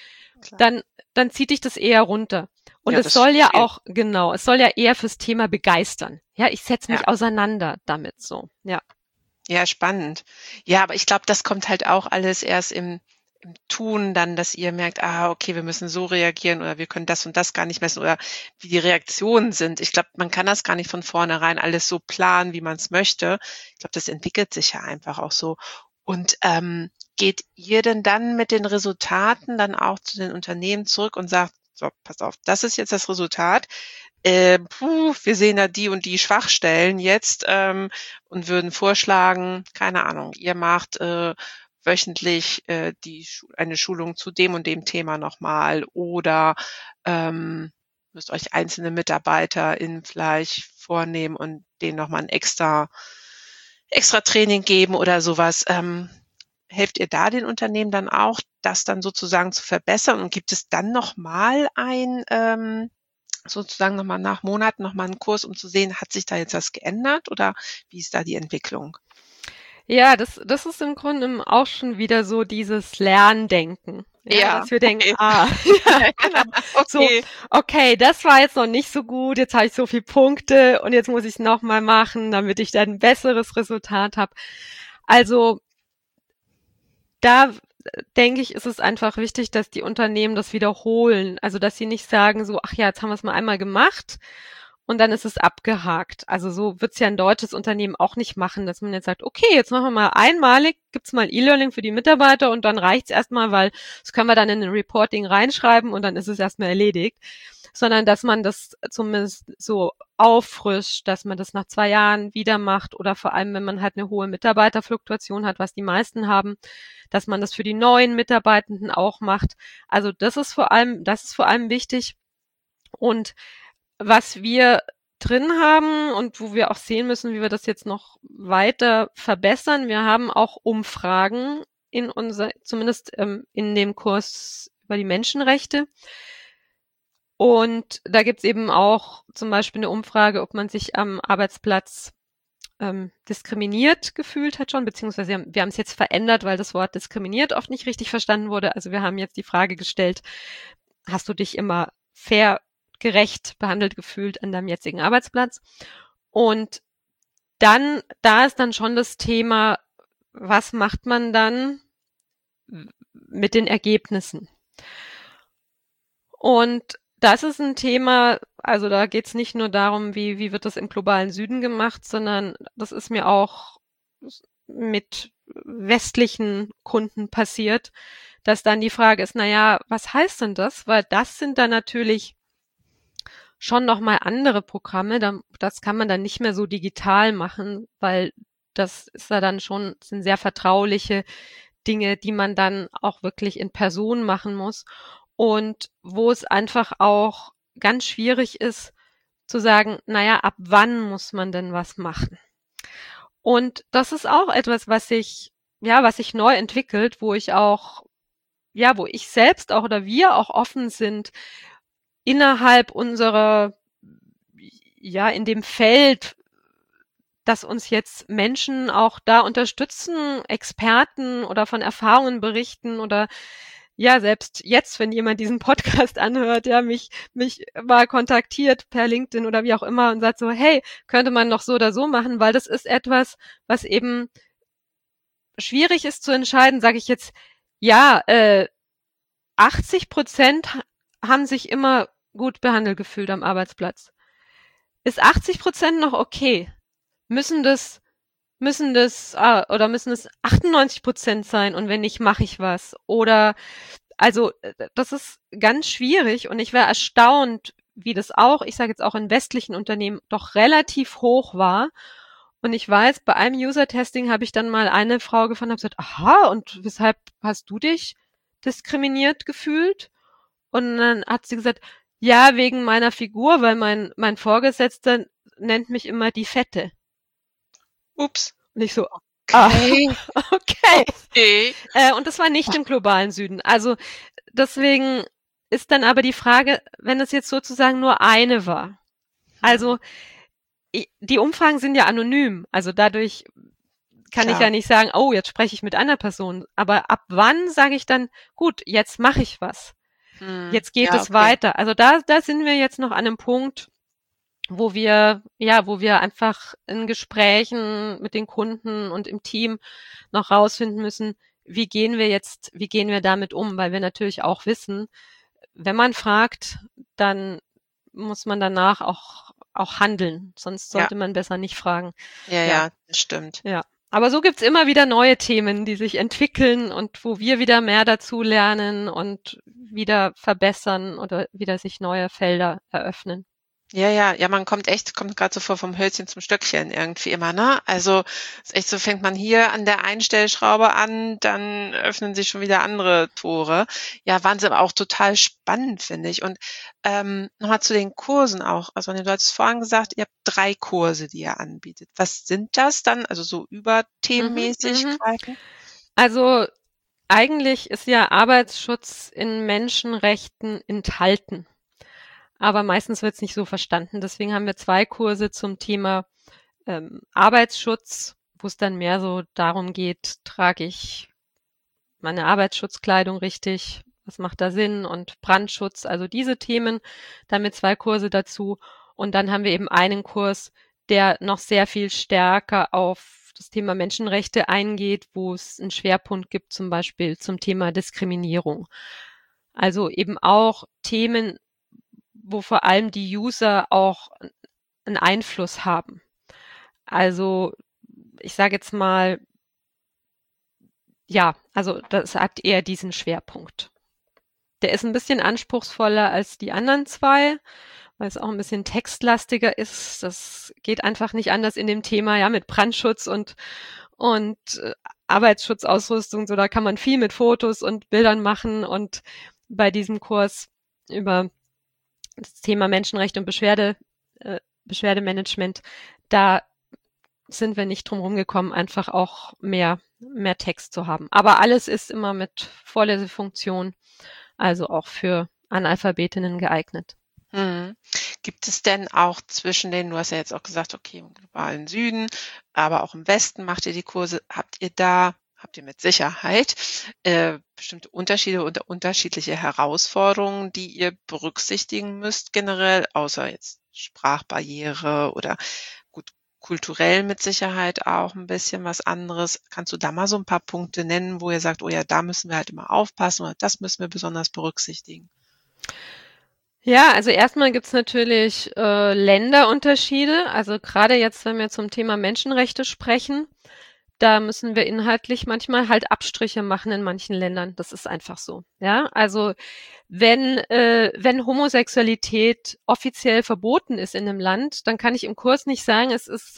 dann zieht dich das eher runter. Und es soll ja eher fürs Thema begeistern. Ja, ich setze mich auseinander damit so, ja. Ja, spannend. Ja, aber ich glaube, das kommt halt auch alles erst im Tun dann, dass ihr merkt, okay, wir müssen so reagieren oder wir können das und das gar nicht messen oder wie die Reaktionen sind. Ich glaube, man kann das gar nicht von vornherein alles so planen, wie man es möchte. Ich glaube, das entwickelt sich ja einfach auch so. Und geht ihr denn dann mit den Resultaten dann auch zu den Unternehmen zurück und sagt, so, pass auf, das ist jetzt das Resultat. Wir sehen da die und die Schwachstellen jetzt und würden vorschlagen, keine Ahnung, ihr macht wöchentlich eine Schulung zu dem und dem Thema nochmal oder müsst euch einzelne MitarbeiterInnen vielleicht vornehmen und denen nochmal ein extra Training geben oder sowas. Helft ihr da den Unternehmen dann auch, das dann sozusagen zu verbessern und gibt es dann nochmal sozusagen nochmal nach Monaten nochmal einen Kurs, um zu sehen, hat sich da jetzt was geändert oder wie ist da die Entwicklung? Ja, das ist im Grunde auch schon wieder so dieses Lerndenken. Ja, dass wir denken, genau. Okay. So, okay, das war jetzt noch nicht so gut, jetzt habe ich so viele Punkte und jetzt muss ich es nochmal machen, damit ich dann ein besseres Resultat habe. Also da denke ich, ist es einfach wichtig, dass die Unternehmen das wiederholen. Also dass sie nicht sagen so, ach ja, jetzt haben wir es mal einmal gemacht und dann ist es abgehakt. Also so wird's ja ein deutsches Unternehmen auch nicht machen, dass man jetzt sagt, okay, jetzt machen wir mal einmalig, gibt's mal E-Learning für die Mitarbeiter und dann reicht's erstmal, weil das können wir dann in ein Reporting reinschreiben und dann ist es erstmal erledigt. Sondern dass man das zumindest so auffrischt, dass man das nach 2 Jahren wieder macht oder vor allem, wenn man halt eine hohe Mitarbeiterfluktuation hat, was die meisten haben, dass man das für die neuen Mitarbeitenden auch macht. Also das ist vor allem wichtig. Und was wir drin haben und wo wir auch sehen müssen, wie wir das jetzt noch weiter verbessern, wir haben auch Umfragen zumindest in dem Kurs über die Menschenrechte. Und da gibt's eben auch zum Beispiel eine Umfrage, ob man sich am Arbeitsplatz diskriminiert gefühlt hat schon, beziehungsweise wir haben es jetzt verändert, weil das Wort diskriminiert oft nicht richtig verstanden wurde. Also wir haben jetzt die Frage gestellt, hast du dich immer fair, gerecht behandelt gefühlt an deinem jetzigen Arbeitsplatz? Und dann, da ist dann schon das Thema, was macht man dann mit den Ergebnissen? Und das ist ein Thema, also da geht es nicht nur darum, wie wird das im globalen Süden gemacht, sondern das ist mir auch mit westlichen Kunden passiert, dass dann die Frage ist, naja, was heißt denn das? Weil das sind dann natürlich schon nochmal andere Programme, das kann man dann nicht mehr so digital machen, weil das ist ja dann schon, sind sehr vertrauliche Dinge, die man dann auch wirklich in Person machen muss. Und wo es einfach auch ganz schwierig ist, zu sagen, naja, ab wann muss man denn was machen? Und das ist auch etwas, was sich neu entwickelt, wo ich auch wo ich selbst auch oder wir auch offen sind, innerhalb unserer, in dem Feld, dass uns jetzt Menschen auch da unterstützen, Experten oder von Erfahrungen berichten oder selbst jetzt, wenn jemand diesen Podcast anhört, mich mal kontaktiert per LinkedIn oder wie auch immer und sagt so, hey, könnte man noch so oder so machen, weil das ist etwas, was eben schwierig ist zu entscheiden, sage ich jetzt, 80% haben sich immer gut behandelt gefühlt am Arbeitsplatz. Ist 80% noch okay? Müssen es 98% sein und wenn nicht, mache ich was? Oder, also, das ist ganz schwierig und ich wäre erstaunt, wie das auch, ich sage jetzt auch in westlichen Unternehmen, doch relativ hoch war. Und ich weiß, bei einem User-Testing habe ich dann mal eine Frau gefunden und habe gesagt, aha, und weshalb hast du dich diskriminiert gefühlt? Und dann hat sie gesagt, ja, wegen meiner Figur, weil mein Vorgesetzter nennt mich immer die Fette. Ups. Und ich so, Okay. okay. Und das war nicht im globalen Süden. Also deswegen ist dann aber die Frage, wenn es jetzt sozusagen nur eine war. Also die Umfragen sind ja anonym. Also dadurch kann ich ja nicht sagen, oh, jetzt spreche ich mit einer Person. Aber ab wann sage ich dann, gut, jetzt mache ich was. Jetzt geht es weiter. Also da sind wir jetzt noch an einem Punkt, wo wir einfach in Gesprächen mit den Kunden und im Team noch rausfinden müssen, wie gehen wir damit um, weil wir natürlich auch wissen, wenn man fragt, dann muss man danach auch handeln, sonst sollte man besser nicht fragen. Ja, das stimmt. Ja. Aber so gibt's immer wieder neue Themen, die sich entwickeln und wo wir wieder mehr dazu lernen und wieder verbessern oder wieder sich neue Felder eröffnen. Ja, man kommt gerade so vom Hölzchen zum Stöckchen irgendwie immer, ne? Also ist echt so, fängt man hier an der Einstellschraube an, dann öffnen sich schon wieder andere Tore. Ja, Wahnsinn, aber auch total spannend, finde ich. Und nochmal zu den Kursen auch. Also du hattest vorhin gesagt, ihr habt 3 Kurse, die ihr anbietet. Was sind das dann? Also so Überthemenmäßigkeiten? Also eigentlich ist ja Arbeitsschutz in Menschenrechten enthalten. Aber meistens wird es nicht so verstanden. Deswegen haben wir 2 Kurse zum Thema Arbeitsschutz, wo es dann mehr so darum geht, trage ich meine Arbeitsschutzkleidung richtig, was macht da Sinn und Brandschutz, also diese Themen, damit 2 Kurse dazu. Und dann haben wir eben einen Kurs, der noch sehr viel stärker auf das Thema Menschenrechte eingeht, wo es einen Schwerpunkt gibt, zum Beispiel zum Thema Diskriminierung. Also eben auch Themen, wo vor allem die User auch einen Einfluss haben. Also ich sage jetzt mal, also das hat eher diesen Schwerpunkt. Der ist ein bisschen anspruchsvoller als die anderen 2, weil es auch ein bisschen textlastiger ist. Das geht einfach nicht anders in dem Thema, mit Brandschutz und Arbeitsschutzausrüstung. So, da kann man viel mit Fotos und Bildern machen. Und bei diesem Kurs über das Thema Menschenrechte und Beschwerdemanagement, da sind wir nicht drum rumgekommen, einfach auch mehr Text zu haben. Aber alles ist immer mit Vorlesefunktion, also auch für Analphabetinnen geeignet. Gibt es denn auch du hast ja jetzt auch gesagt, okay, im globalen Süden, aber auch im Westen macht ihr die Kurse, habt ihr mit Sicherheit bestimmte Unterschiede oder unterschiedliche Herausforderungen, die ihr berücksichtigen müsst generell, außer jetzt Sprachbarriere oder gut, kulturell mit Sicherheit auch ein bisschen was anderes. Kannst du da mal so ein paar Punkte nennen, wo ihr sagt, oh ja, da müssen wir halt immer aufpassen oder das müssen wir besonders berücksichtigen? Ja, also erstmal gibt's natürlich Länderunterschiede. Also gerade jetzt, wenn wir zum Thema Menschenrechte sprechen, da müssen wir inhaltlich manchmal halt Abstriche machen in manchen Ländern. Das ist einfach so. Ja, also wenn Homosexualität offiziell verboten ist in einem Land, dann kann ich im Kurs nicht sagen, es ist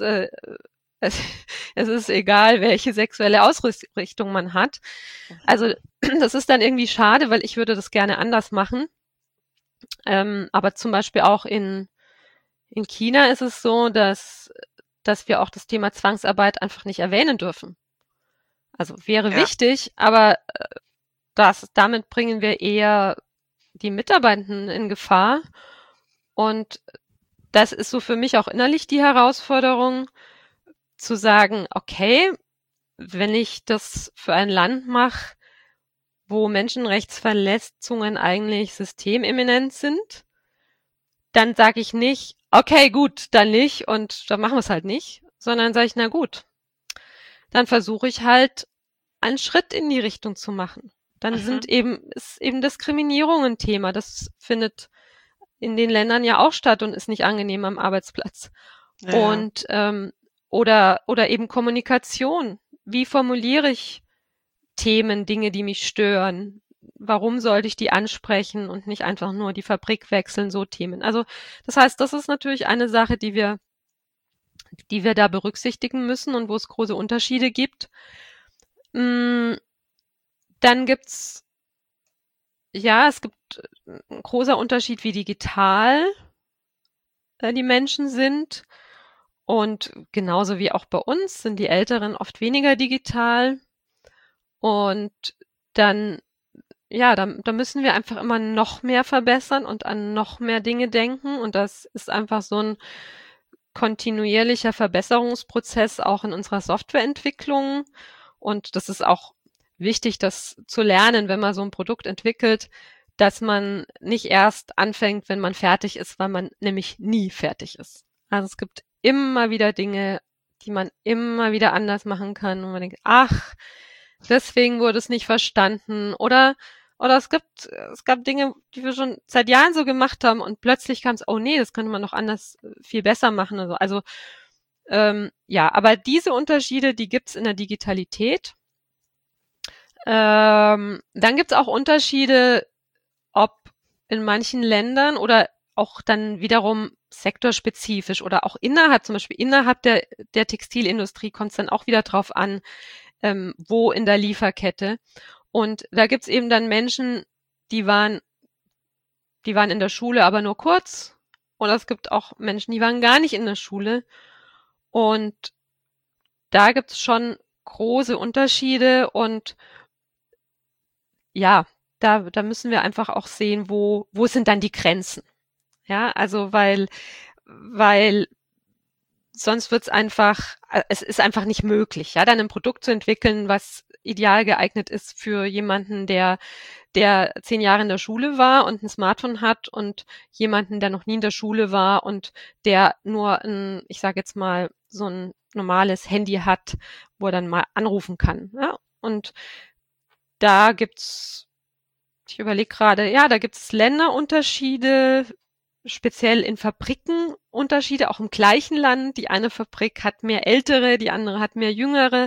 egal, welche sexuelle Ausrichtung man hat. Also das ist dann irgendwie schade, weil ich würde das gerne anders machen. Aber zum Beispiel auch in China ist es so, dass wir auch das Thema Zwangsarbeit einfach nicht erwähnen dürfen. Also wäre wichtig, aber damit bringen wir eher die Mitarbeitenden in Gefahr. Und das ist so für mich auch innerlich die Herausforderung, zu sagen, okay, wenn ich das für ein Land mache, wo Menschenrechtsverletzungen eigentlich systememinent sind, dann sage ich nicht, okay, gut, dann nicht und dann machen wir es halt nicht, sondern sage ich, na gut, dann versuche ich halt einen Schritt in die Richtung zu machen. Dann ist eben Diskriminierung ein Thema. Das findet in den Ländern ja auch statt und ist nicht angenehm am Arbeitsplatz. Ja. Und oder eben Kommunikation. Wie formuliere ich Themen, Dinge, die mich stören? Warum sollte ich die ansprechen und nicht einfach nur die Fabrik wechseln, so Themen. Also das heißt, das ist natürlich eine Sache, die wir da berücksichtigen müssen und wo es große Unterschiede gibt. Dann es gibt ein großer Unterschied, wie digital die Menschen sind. Und genauso wie auch bei uns sind die Älteren oft weniger digital. Und dann, da müssen wir einfach immer noch mehr verbessern und an noch mehr Dinge denken. Und das ist einfach so ein kontinuierlicher Verbesserungsprozess auch in unserer Softwareentwicklung. Und das ist auch wichtig, das zu lernen, wenn man so ein Produkt entwickelt, dass man nicht erst anfängt, wenn man fertig ist, weil man nämlich nie fertig ist. Also es gibt immer wieder Dinge, die man immer wieder anders machen kann und man denkt, ach, deswegen wurde es nicht verstanden oder es gab Dinge, die wir schon seit Jahren so gemacht haben und plötzlich kam es, oh nee, das könnte man noch anders viel besser machen. Also aber diese Unterschiede, die gibt's in der Digitalität. Dann gibt's auch Unterschiede, ob in manchen Ländern oder auch dann wiederum sektorspezifisch oder auch zum Beispiel innerhalb der Textilindustrie kommt es dann auch wieder drauf an, wo in der Lieferkette. Und da gibt's eben dann Menschen, die waren in der Schule, aber nur kurz. Oder es gibt auch Menschen, die waren gar nicht in der Schule. Und da gibt's schon große Unterschiede und ja, da müssen wir einfach auch sehen, wo sind dann die Grenzen. Ja, also weil sonst es ist einfach nicht möglich, ja, dann ein Produkt zu entwickeln, was ideal geeignet ist für jemanden, der 10 Jahre in der Schule war und ein Smartphone hat und jemanden, der noch nie in der Schule war und der nur ich sage jetzt mal, so ein normales Handy hat, wo er dann mal anrufen kann. Ja? Und da gibt's, ich überlege gerade, da gibt's Länderunterschiede, speziell in Fabriken Unterschiede, auch im gleichen Land. Die eine Fabrik hat mehr Ältere, die andere hat mehr Jüngere.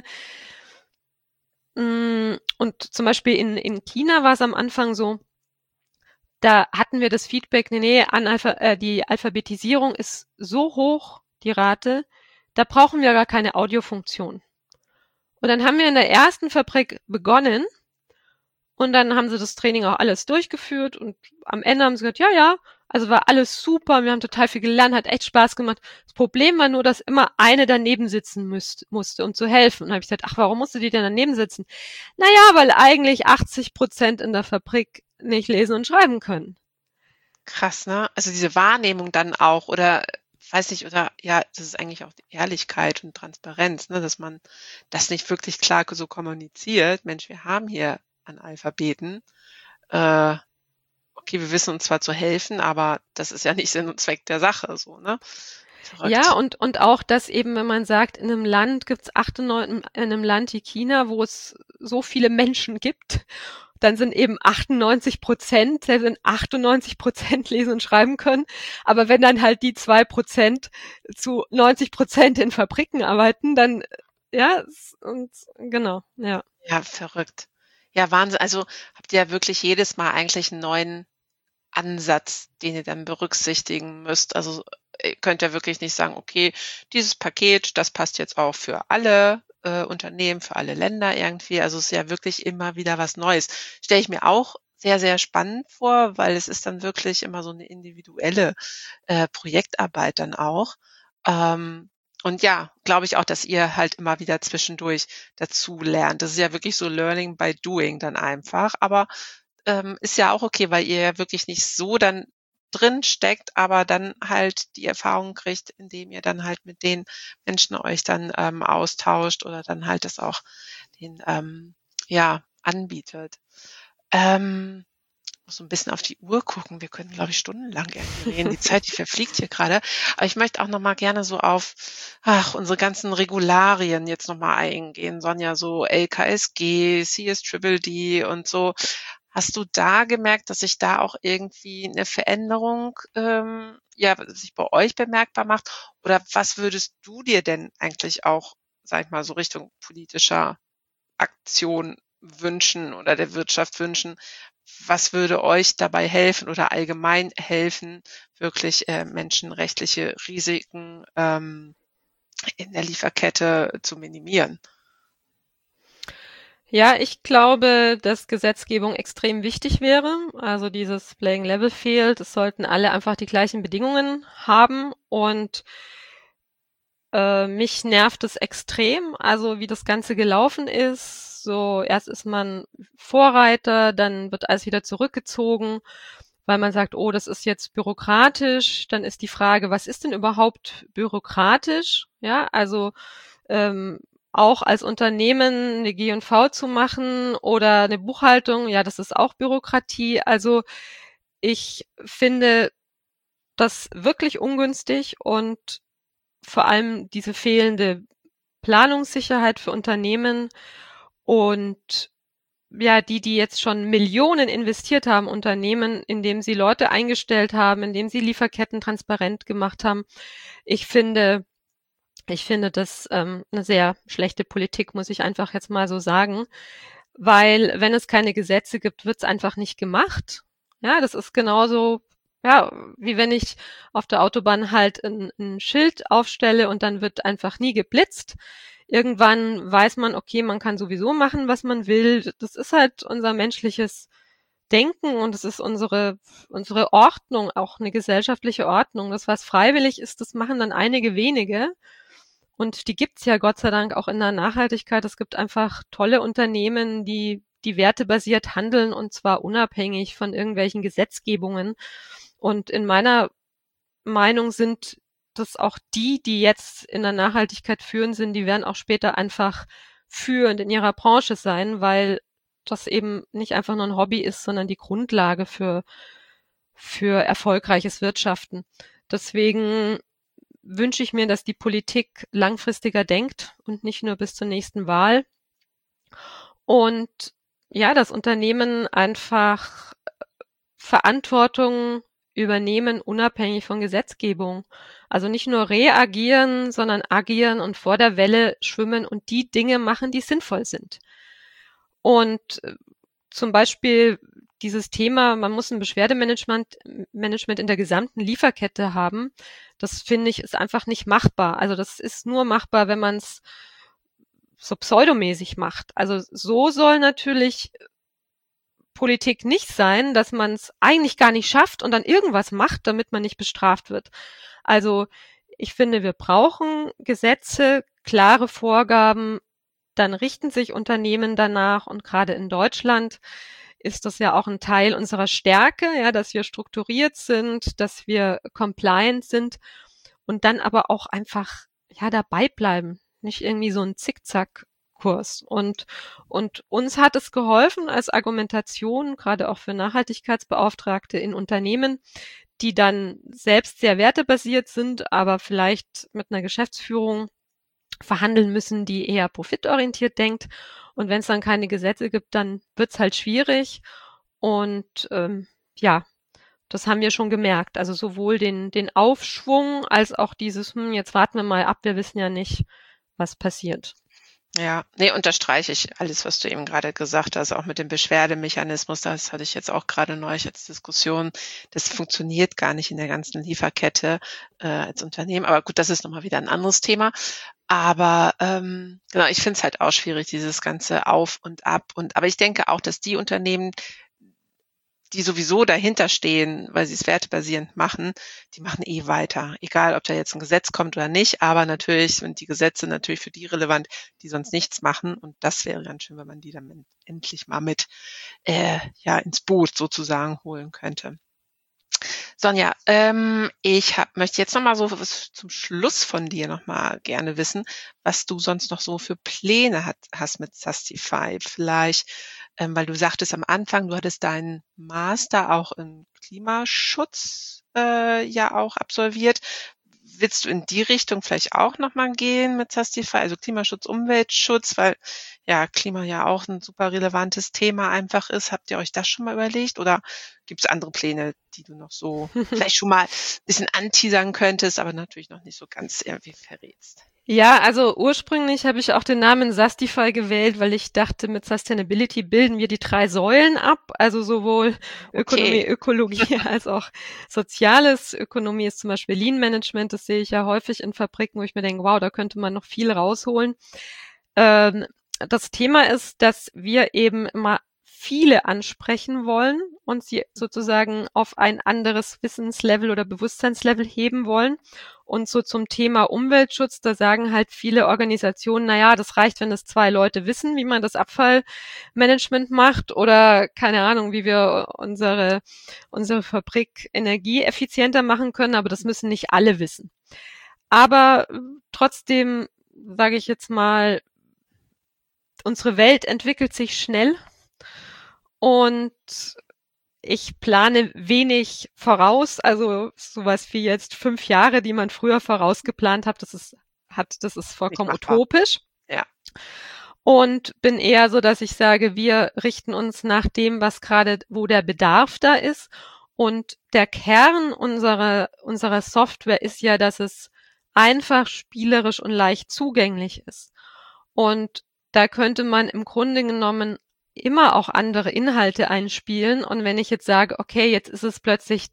Und zum Beispiel in China war es am Anfang so, da hatten wir das Feedback, die Alphabetisierung ist so hoch, die Rate, da brauchen wir gar keine Audiofunktion. Und dann haben wir in der ersten Fabrik begonnen und dann haben sie das Training auch alles durchgeführt und am Ende haben sie gesagt, also war alles super, wir haben total viel gelernt, hat echt Spaß gemacht. Das Problem war nur, dass immer eine daneben sitzen musste, um zu helfen. Und dann habe ich gesagt, ach, warum musste die denn daneben sitzen? Naja, weil eigentlich 80% in der Fabrik nicht lesen und schreiben können. Krass, ne? Also diese Wahrnehmung dann auch, oder weiß nicht, oder ja, das ist eigentlich auch die Ehrlichkeit und Transparenz, ne, dass man das nicht wirklich klar so kommuniziert. Mensch, wir haben hier Analphabeten. Okay, wir wissen uns zwar zu helfen, aber das ist ja nicht Sinn und Zweck der Sache, so, ne? Verrückt. Ja, und auch, dass eben, wenn man sagt, in einem Land gibt's 98, in einem Land wie China, wo es so viele Menschen gibt, dann sind eben 98%, selbst wenn 98% lesen und schreiben können. Aber wenn dann halt die 2% zu 90% in Fabriken arbeiten, dann, und genau, ja. Ja, verrückt. Ja, Wahnsinn. Also habt ihr ja wirklich jedes Mal eigentlich einen neuen Ansatz, den ihr dann berücksichtigen müsst. Also ihr könnt ja wirklich nicht sagen, okay, dieses Paket, das passt jetzt auch für alle Unternehmen, für alle Länder irgendwie. Also es ist ja wirklich immer wieder was Neues. Stelle ich mir auch sehr, sehr spannend vor, weil es ist dann wirklich immer so eine individuelle Projektarbeit dann auch. Und ja, glaube ich auch, dass ihr halt immer wieder zwischendurch dazu lernt. Das ist ja wirklich so Learning by Doing dann einfach. Aber ist ja auch okay, weil ihr ja wirklich nicht so dann drin steckt, aber dann halt die Erfahrung kriegt, indem ihr dann halt mit den Menschen euch dann austauscht oder dann halt das auch den anbietet. Muss so ein bisschen auf die Uhr gucken. Wir können, glaube ich, stundenlang irgendwie reden. Die Zeit, die verfliegt hier gerade. Aber ich möchte auch noch mal gerne so auf unsere ganzen Regularien jetzt noch mal eingehen. Sonja, so LKSG, CSDDD und so. Hast du da gemerkt, dass sich da auch irgendwie eine Veränderung sich bei euch bemerkbar macht? Oder was würdest du dir denn eigentlich auch, sag ich mal, so Richtung politischer Aktion wünschen oder der Wirtschaft wünschen? Was würde euch dabei helfen oder allgemein helfen, wirklich menschenrechtliche Risiken in der Lieferkette zu minimieren? Ja, ich glaube, dass Gesetzgebung extrem wichtig wäre. Also dieses Playing Level Field, es sollten alle einfach die gleichen Bedingungen haben und mich nervt es extrem, also wie das Ganze gelaufen ist. So, erst ist man Vorreiter, dann wird alles wieder zurückgezogen, weil man sagt, oh, das ist jetzt bürokratisch. Dann ist die Frage, was ist denn überhaupt bürokratisch? Ja, also auch als Unternehmen eine G&V zu machen oder eine Buchhaltung, ja, das ist auch Bürokratie. Also ich finde das wirklich ungünstig und vor allem diese fehlende Planungssicherheit für Unternehmen und ja, die jetzt schon Millionen investiert haben, Unternehmen, indem sie Leute eingestellt haben, indem sie Lieferketten transparent gemacht haben. Ich finde das eine sehr schlechte Politik, muss ich einfach jetzt mal so sagen, weil wenn es keine Gesetze gibt, wird es einfach nicht gemacht. Ja, das ist genauso, ja, wie wenn ich auf der Autobahn halt ein Schild aufstelle und dann wird einfach nie geblitzt. Irgendwann weiß man, okay, man kann sowieso machen, was man will. Das ist halt unser menschliches Denken und es ist unsere Ordnung, auch eine gesellschaftliche Ordnung. Das, was freiwillig ist, das machen dann einige wenige. Und die gibt's ja Gott sei Dank auch in der Nachhaltigkeit. Es gibt einfach tolle Unternehmen, die wertebasiert handeln und zwar unabhängig von irgendwelchen Gesetzgebungen. Und in meiner Meinung sind das auch die jetzt in der Nachhaltigkeit führend sind, die werden auch später einfach führend in ihrer Branche sein, weil das eben nicht einfach nur ein Hobby ist, sondern die Grundlage für erfolgreiches Wirtschaften. Deswegen wünsche ich mir, dass die Politik langfristiger denkt und nicht nur bis zur nächsten Wahl. Und ja, das Unternehmen einfach Verantwortung übernehmen, unabhängig von Gesetzgebung. Also nicht nur reagieren, sondern agieren und vor der Welle schwimmen und die Dinge machen, die sinnvoll sind. Und zum Beispiel dieses Thema, man muss ein Beschwerdemanagement in der gesamten Lieferkette haben, das finde ich ist einfach nicht machbar. Also das ist nur machbar, wenn man es so pseudomäßig macht. Also so soll natürlich Politik nicht sein, dass man es eigentlich gar nicht schafft und dann irgendwas macht, damit man nicht bestraft wird. Also ich finde, wir brauchen Gesetze, klare Vorgaben, dann richten sich Unternehmen danach und gerade in Deutschland ist das ja auch ein Teil unserer Stärke, ja, dass wir strukturiert sind, dass wir compliant sind und dann aber auch einfach ja dabei bleiben, nicht irgendwie so ein Zickzack-Kurs. Und uns hat es geholfen als Argumentation, gerade auch für Nachhaltigkeitsbeauftragte in Unternehmen, die dann selbst sehr wertebasiert sind, aber vielleicht mit einer Geschäftsführung verhandeln müssen, die eher profitorientiert denkt. Und wenn es dann keine Gesetze gibt, dann wird's halt schwierig. Und ja, das haben wir schon gemerkt. Also sowohl den Aufschwung als auch dieses, jetzt warten wir mal ab, wir wissen ja nicht, was passiert. Ja, nee, unterstreiche ich alles, was du eben gerade gesagt hast, auch mit dem Beschwerdemechanismus, das hatte ich jetzt auch gerade neulich als Diskussion. Das funktioniert gar nicht in der ganzen Lieferkette als Unternehmen. Aber gut, das ist nochmal wieder ein anderes Thema. Aber genau, ich finde es halt auch schwierig, dieses ganze Auf und Ab. Aber ich denke auch, dass die Unternehmen, die sowieso dahinter stehen, weil sie es wertebasierend machen, die machen weiter. Egal, ob da jetzt ein Gesetz kommt oder nicht, aber natürlich sind die Gesetze natürlich für die relevant, die sonst nichts machen. Und das wäre ganz schön, wenn man die dann endlich mal mit ins Boot sozusagen holen könnte. Sonja, möchte jetzt nochmal so was zum Schluss von dir nochmal gerne wissen, was du sonst noch so für Pläne hast mit Sustify. Vielleicht, weil du sagtest am Anfang, du hattest deinen Master auch in Klimaschutz auch absolviert. Willst du in die Richtung vielleicht auch nochmal gehen mit Sustify, also Klimaschutz, Umweltschutz, weil ja Klima ja auch ein super relevantes Thema einfach ist. Habt ihr euch das schon mal überlegt oder gibt es andere Pläne, die du noch so vielleicht schon mal ein bisschen anteasern könntest, aber natürlich noch nicht so ganz irgendwie verrätst? Ja, also ursprünglich habe ich auch den Namen Sustify gewählt, weil ich dachte, mit Sustainability bilden wir die 3 Säulen ab, also sowohl Ökonomie, Ökologie als auch Soziales. Ökonomie ist zum Beispiel Lean Management, das sehe ich ja häufig in Fabriken, wo ich mir denke, wow, da könnte man noch viel rausholen. Das Thema ist, dass wir eben immer viele ansprechen wollen und sie sozusagen auf ein anderes Wissenslevel oder Bewusstseinslevel heben wollen. Und so zum Thema Umweltschutz, da sagen halt viele Organisationen, naja, das reicht, wenn es 2 Leute wissen, wie man das Abfallmanagement macht oder keine Ahnung, wie wir unsere Fabrik energieeffizienter machen können, aber das müssen nicht alle wissen. Aber trotzdem, sage ich jetzt mal, unsere Welt entwickelt sich schnell und ich plane wenig voraus, also sowas wie jetzt 5 Jahre, die man früher vorausgeplant hat, das ist vollkommen utopisch. Ja. Und bin eher so, dass ich sage, wir richten uns nach dem, wo der Bedarf da ist. Und der Kern unserer Software ist ja, dass es einfach, spielerisch und leicht zugänglich ist. Und da könnte man im Grunde genommen immer auch andere Inhalte einspielen. Und wenn ich jetzt sage, okay, jetzt ist es plötzlich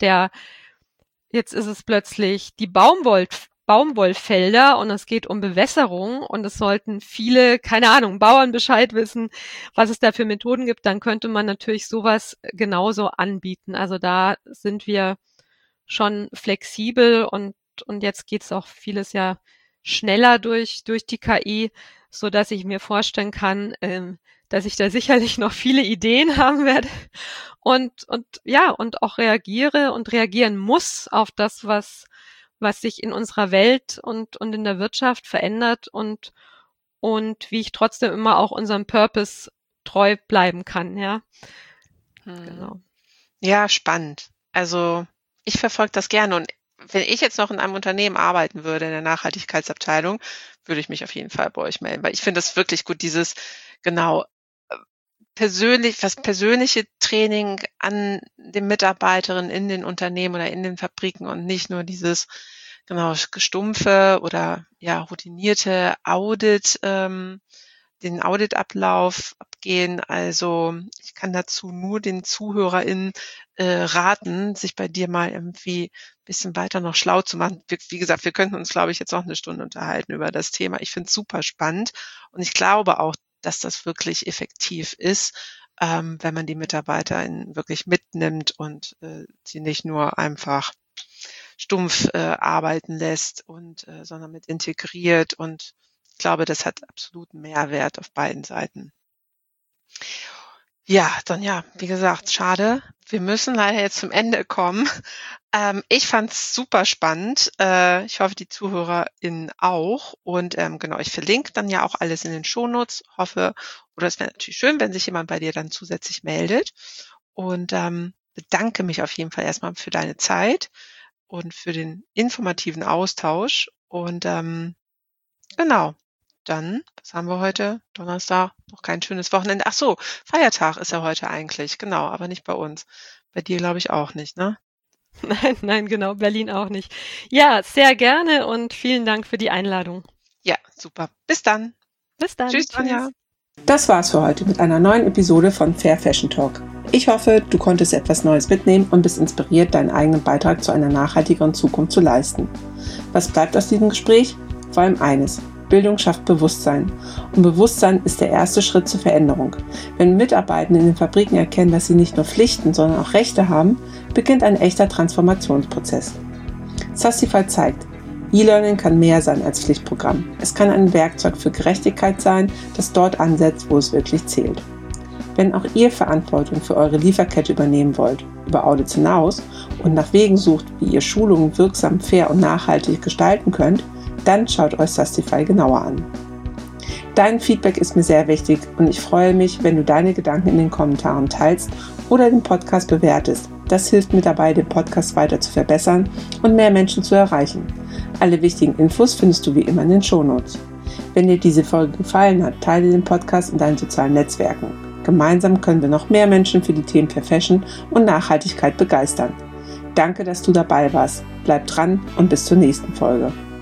die Baumwollfelder und es geht um Bewässerung und es sollten viele, keine Ahnung, Bauern Bescheid wissen, was es da für Methoden gibt, dann könnte man natürlich sowas genauso anbieten. Also da sind wir schon flexibel und jetzt geht's auch vieles ja schneller durch die KI, so dass ich mir vorstellen kann, dass ich da sicherlich noch viele Ideen haben werde und auch reagieren muss auf das, was sich in unserer Welt und in der Wirtschaft verändert und wie ich trotzdem immer auch unserem Purpose treu bleiben kann, ja. Genau. Ja, spannend. Also ich verfolge das gerne und wenn ich jetzt noch in einem Unternehmen arbeiten würde, in der Nachhaltigkeitsabteilung, würde ich mich auf jeden Fall bei euch melden, weil ich finde das wirklich gut, dieses persönliche Training an den Mitarbeiterinnen in den Unternehmen oder in den Fabriken und nicht nur dieses gestumpfe oder routinierte den Auditablauf abgehen. Also ich kann dazu nur den ZuhörerInnen raten, sich bei dir mal irgendwie ein bisschen weiter noch schlau zu machen. Wie gesagt, wir könnten uns, glaube ich, jetzt noch eine Stunde unterhalten über das Thema. Ich finde es super spannend und ich glaube auch, dass das wirklich effektiv ist, wenn man die MitarbeiterInnen wirklich mitnimmt und sie nicht nur einfach stumpf arbeiten lässt und sondern mit integriert und ich glaube, das hat absoluten Mehrwert auf beiden Seiten. Ja, Sonja, wie gesagt, schade. Wir müssen leider jetzt zum Ende kommen. Ich fand's super spannend. Ich hoffe, die ZuhörerInnen auch. Und ich verlinke dann ja auch alles in den Shownotes. Hoffe, oder es wäre natürlich schön, wenn sich jemand bei dir dann zusätzlich meldet. Und bedanke mich auf jeden Fall erstmal für deine Zeit und für den informativen Austausch. Und dann, was haben wir heute? Donnerstag, noch kein schönes Wochenende. Ach so, Feiertag ist ja heute eigentlich, genau, aber nicht bei uns. Bei dir glaube ich auch nicht, ne? Nein, genau, Berlin auch nicht. Ja, sehr gerne und vielen Dank für die Einladung. Ja, super. Bis dann. Bis dann. Tschüss, Anja. Das war's für heute mit einer neuen Episode von Fair Fashion Talk. Ich hoffe, du konntest etwas Neues mitnehmen und bist inspiriert, deinen eigenen Beitrag zu einer nachhaltigeren Zukunft zu leisten. Was bleibt aus diesem Gespräch? Vor allem eines: Bildung schafft Bewusstsein. Und Bewusstsein ist der erste Schritt zur Veränderung. Wenn Mitarbeitende in den Fabriken erkennen, dass sie nicht nur Pflichten, sondern auch Rechte haben, beginnt ein echter Transformationsprozess. Sassify zeigt, E-Learning kann mehr sein als Pflichtprogramm. Es kann ein Werkzeug für Gerechtigkeit sein, das dort ansetzt, wo es wirklich zählt. Wenn auch ihr Verantwortung für eure Lieferkette übernehmen wollt, über Audits hinaus und nach Wegen sucht, wie ihr Schulungen wirksam, fair und nachhaltig gestalten könnt, dann schaut euch Sassify genauer an. Dein Feedback ist mir sehr wichtig und ich freue mich, wenn du deine Gedanken in den Kommentaren teilst oder den Podcast bewertest. Das hilft mir dabei, den Podcast weiter zu verbessern und mehr Menschen zu erreichen. Alle wichtigen Infos findest du wie immer in den Shownotes. Wenn dir diese Folge gefallen hat, teile den Podcast in deinen sozialen Netzwerken. Gemeinsam können wir noch mehr Menschen für die Themen Fair Fashion und Nachhaltigkeit begeistern. Danke, dass du dabei warst. Bleib dran und bis zur nächsten Folge.